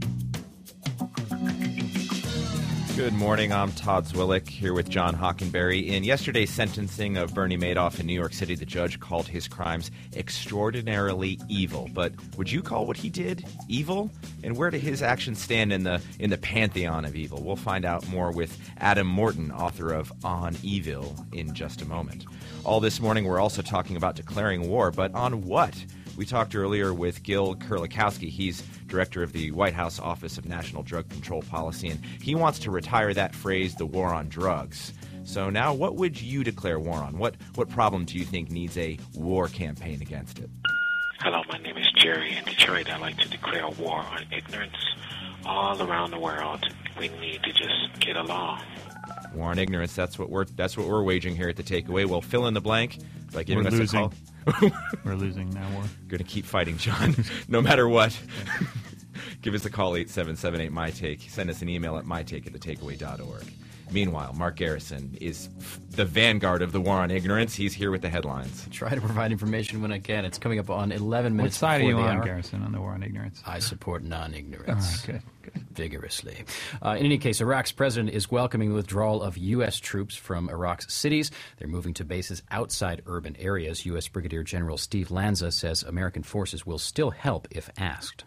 Good morning. I'm Todd Zwillick here with John Hockenberry. In yesterday's sentencing of Bernie Madoff in New York City, the judge called his crimes extraordinarily evil. But would you call what he did evil? And where do his actions stand in the pantheon of evil? We'll find out more with Adam Morton, author of On Evil, in just a moment. All this morning, we're also talking about declaring war, but on what? We talked earlier with Gil Kerlikowske. He's director of the White House Office of National Drug Control Policy, and he wants to retire that phrase, the war on drugs. So now, what would you declare war on? What problem do you think needs a war campaign against it? Hello, my name is Jerry. In Detroit, I'd like to declare war on ignorance all around the world. We need to just get along. War on ignorance, that's what we're waging here at The Takeaway. We'll fill in the blank by giving us a call. We're losing now. We're going to keep fighting, John, no matter what. Give us a call, 877-8-MY-TAKE. Send us an email at mytake@thetakeaway.org. Meanwhile, Mark Garrison is the vanguard of the war on ignorance. He's here with the headlines. Try to provide information when I can. It's coming up on 11 minutes. What side are you on, hour. Garrison, on the war on ignorance? I support non-ignorance. Good. Vigorously. In any case, Iraq's president is welcoming the withdrawal of U.S. troops from Iraq's cities. They're moving to bases outside urban areas. U.S. Brigadier General Steve Lanza says American forces will still help if asked.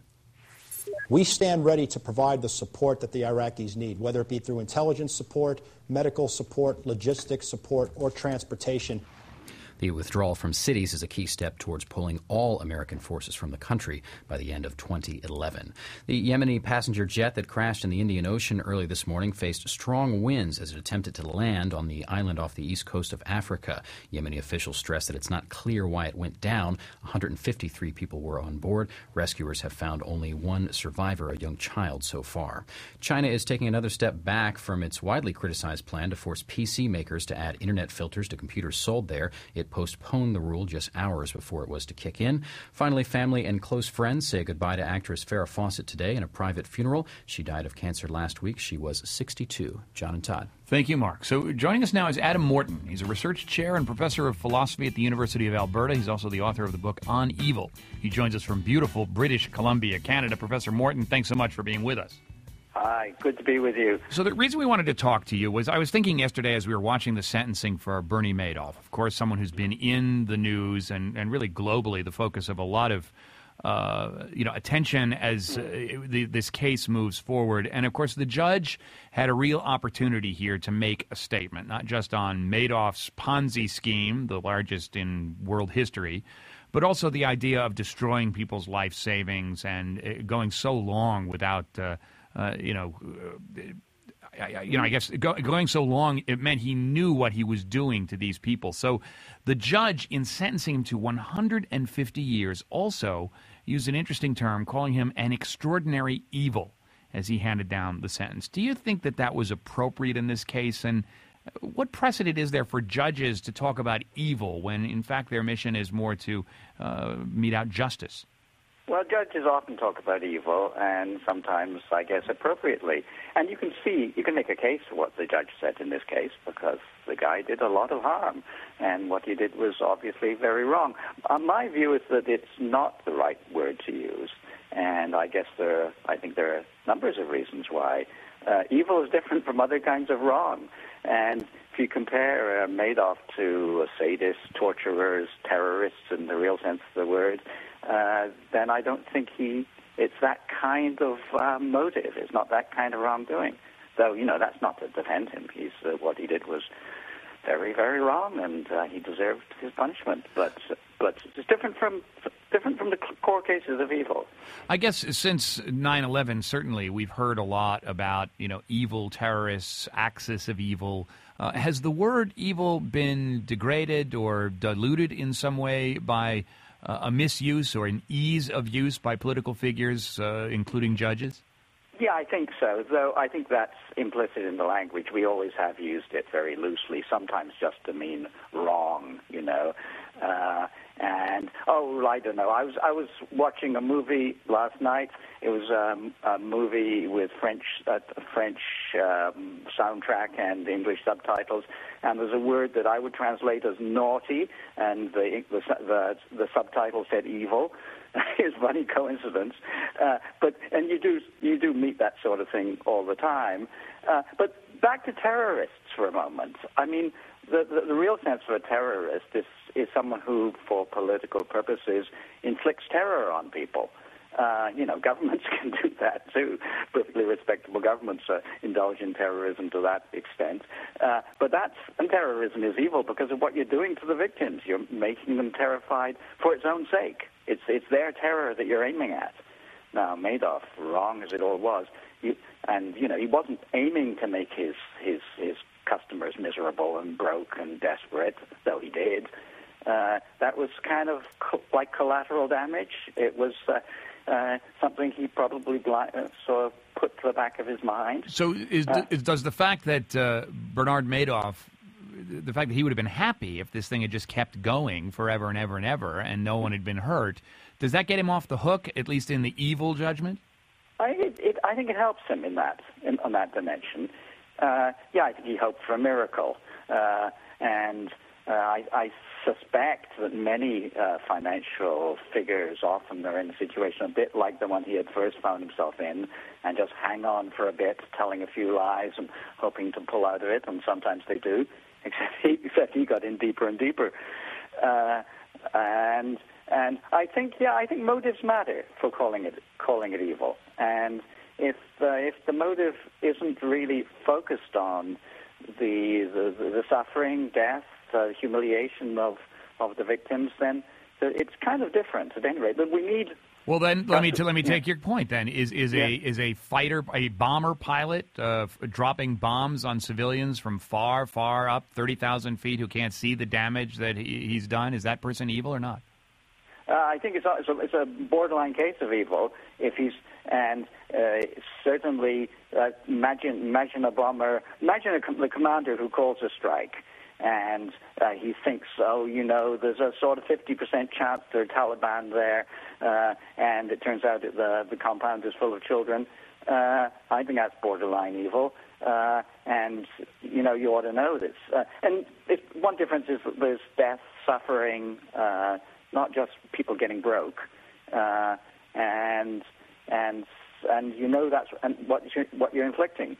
We stand ready to provide the support that the Iraqis need, whether it be through intelligence support, medical support, logistics support, or transportation. The withdrawal from cities is a key step towards pulling all American forces from the country by the end of 2011. The Yemeni passenger jet that crashed in the Indian Ocean early this morning faced strong winds as it attempted to land on the island off the east coast of Africa. Yemeni officials stress that it's not clear why it went down. 153 people were on board. Rescuers have found only one survivor, a young child, so far. China is taking another step back from its widely criticized plan to force PC makers to add internet filters to computers sold there. It postponed the rule just hours before it was to kick in. Finally, family and close friends say goodbye to actress Farrah Fawcett today in a private funeral. She died of cancer last week. She was 62. John and Todd. Thank you, Mark. So joining us now is Adam Morton. He's a research chair and professor of philosophy at the University of Alberta. He's also the author of the book On Evil. He joins us from beautiful British Columbia, Canada. Professor Morton, thanks so much for being with us. Hi, good to be with you. So the reason we wanted to talk to you was I was thinking yesterday as we were watching the sentencing for Bernie Madoff, of course, someone who's been in the news and really globally the focus of a lot of attention as this case moves forward. And, of course, the judge had a real opportunity here to make a statement, not just on Madoff's Ponzi scheme, the largest in world history, but also the idea of destroying people's life savings and going so long without, I guess going so long, it meant he knew what he was doing to these people. So the judge, in sentencing him to 150 years, also used an interesting term, calling him an extraordinary evil as he handed down the sentence. Do you think that that was appropriate in this case? And what precedent is there for judges to talk about evil when, in fact, their mission is more to mete out justice? Well, judges often talk about evil, and sometimes, I guess, appropriately. And you can make a case for what the judge said in this case, because the guy did a lot of harm, and what he did was obviously very wrong. My view is that it's not the right word to use, and I guess I think there are numbers of reasons why. Evil is different from other kinds of wrong, and if you compare Madoff to sadists, torturers, terrorists in the real sense of the word, then I don't think it's that kind of motive. It's not that kind of wrongdoing. Though, that's not to defend him. What he did was very, very wrong, and he deserved his punishment. But it's different from the core cases of evil. I guess since 9/11, certainly we've heard a lot about evil terrorists, axis of evil. Has the word evil been degraded or diluted in some way by a misuse or an ease of use by political figures, including judges? Yeah, I think so, though I think that's implicit in the language. We always have used it very loosely, sometimes just to mean wrong, I don't know. I was watching a movie last night. It was a movie with French soundtrack and English subtitles, and there's a word that I would translate as naughty, and the subtitle said evil. It's a funny coincidence, but you do meet that sort of thing all the time. But back to terrorists for a moment. I mean, the real sense of a terrorist is someone who, for political purposes, inflicts terror on people. Governments can do that too. Perfectly respectable governments indulge in terrorism to that extent. And terrorism is evil because of what you're doing to the victims. You're making them terrified for its own sake. It's their terror that you're aiming at. Now, Madoff, wrong as it all was, he wasn't aiming to make his customers miserable and broke and desperate, though he did. That was kind of like collateral damage. It was something he probably sort of put to the back of his mind. So does the fact that Bernard Madoff, the fact that he would have been happy if this thing had just kept going forever and ever and ever and no one had been hurt, does that get him off the hook, at least in the evil judgment? I think it helps him on that dimension. I think he hoped for a miracle. I suspect that many financial figures often are in a situation a bit like the one he had first found himself in, and just hang on for a bit, telling a few lies and hoping to pull out of it, and sometimes they do, except he got in deeper and deeper. And I think motives matter for calling it evil. And if the motive isn't really focused on the suffering, death, humiliation of the victims, then it's kind of different at any rate. But we need. Well, then let me take your point. Then is a fighter, a bomber pilot, dropping bombs on civilians from far up 30,000 feet who can't see the damage that he's done? Is that person evil or not? I think it's a borderline case of evil. If he's certainly imagine a bomber, imagine the commander who calls a strike. and he thinks, there's a sort of 50% chance there are Taliban there, and it turns out that the compound is full of children. I think that's borderline evil, and you ought to know this. And one difference is that there's death, suffering, not just people getting broke, and that's what you're inflicting.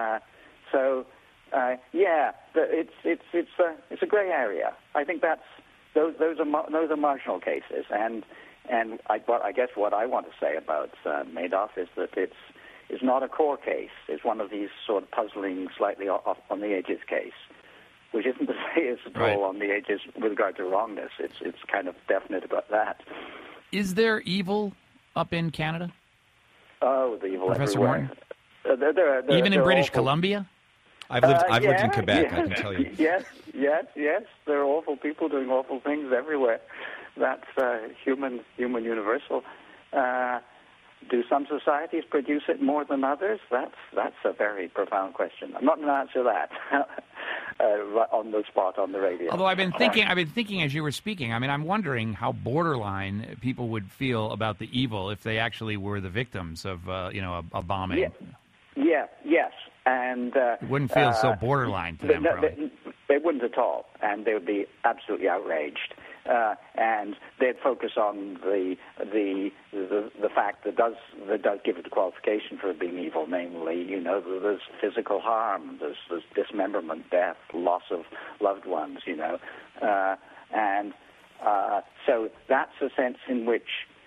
It's a gray area. I think those are marginal cases, and I guess what I want to say about Madoff is that it's not a core case. It's one of these sort of puzzling, slightly off on the edges case, which isn't to say it's at all on the edges with regard to wrongness. It's kind of definite about that. Is there evil up in Canada? Oh, the evil Professor everywhere. Morton? Even in British Columbia? I've lived in Quebec, I can tell you. Yes. There are awful people doing awful things everywhere. That's human universal. Do some societies produce it more than others? That's a very profound question. I'm not going to answer that on the spot on the radio. Although I've been thinking as you were speaking. I mean, I'm wondering how borderline people would feel about the evil if they actually were the victims of a bombing. Yes. And it wouldn't feel so borderline to them. They wouldn't at all, and they would be absolutely outraged. And they'd focus on the fact that does give it the qualification for being evil, namely, there's physical harm, there's dismemberment, death, loss of loved ones, and so that's a sense in which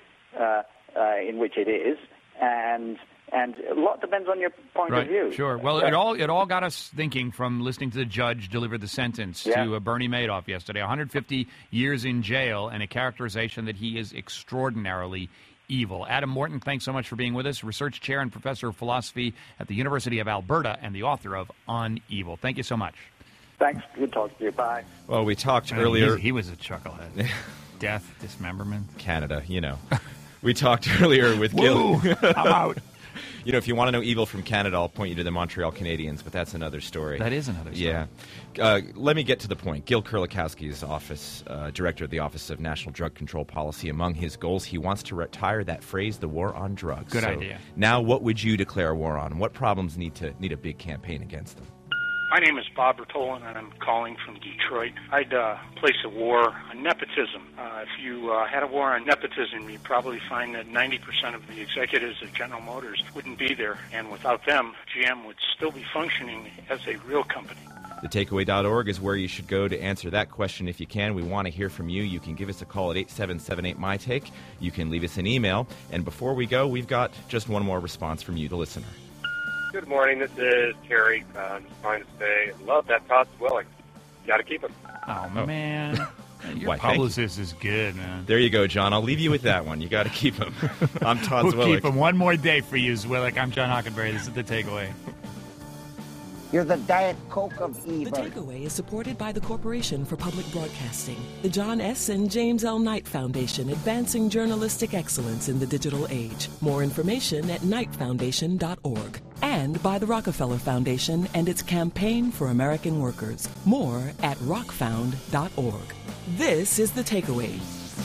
it is, and a lot depends on your point of view. Sure. Well, it all got us thinking from listening to the judge deliver the sentence to Bernie Madoff yesterday. 150 years in jail and a characterization that he is extraordinarily evil. Adam Morton, thanks so much for being with us. Research chair and professor of philosophy at the University of Alberta and the author of On Evil. Thank you so much. Thanks. Good talking to you. Bye. Well, we talked earlier. He was a chucklehead. Death, dismemberment. Canada, We talked earlier with Gil. I'm out. If you want to know evil from Canada, I'll point you to the Montreal Canadiens, but that's another story. That is another story. Yeah. Let me get to the point. Gil Kurlikowski's office, director of the Office of National Drug Control Policy, among his goals, he wants to retire that phrase, the war on drugs. Good idea. Now, what would you declare a war on? What problems need a big campaign against them? My name is Bob Bertolin, and I'm calling from Detroit. I'd place a war on nepotism. If you had a war on nepotism, you'd probably find that 90% of the executives at General Motors wouldn't be there, and without them, GM would still be functioning as a real company. TheTakeaway.org is where you should go to answer that question if you can. We want to hear from you. You can give us a call at 877-8MyTake. You can leave us an email. And before we go, we've got just one more response from you, the listener. Good morning. This is Terry. I'm just trying to say, love that Todd Swilling. Got to keep him. Oh, man. Your publicist is good, man. There you go, John. I'll leave you with that one. You got to keep him. I'm Todd Zwillich. We'll keep him one more day for you, Zwillich. I'm John Hockenberry. This is The Takeaway. You're the Diet Coke of evil. The Takeaway is supported by the Corporation for Public Broadcasting, the John S. and James L. Knight Foundation, advancing journalistic excellence in the digital age. More information at knightfoundation.org. And by the Rockefeller Foundation and its Campaign for American Workers. More at rockfound.org. This is The Takeaway.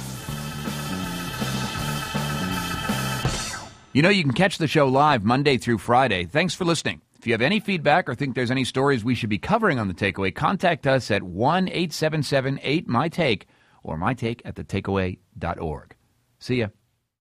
You can catch the show live Monday through Friday. Thanks for listening. If you have any feedback or think there's any stories we should be covering on The Takeaway, contact us at 1-877-8MyTake or mytake@thetakeaway.org. See ya.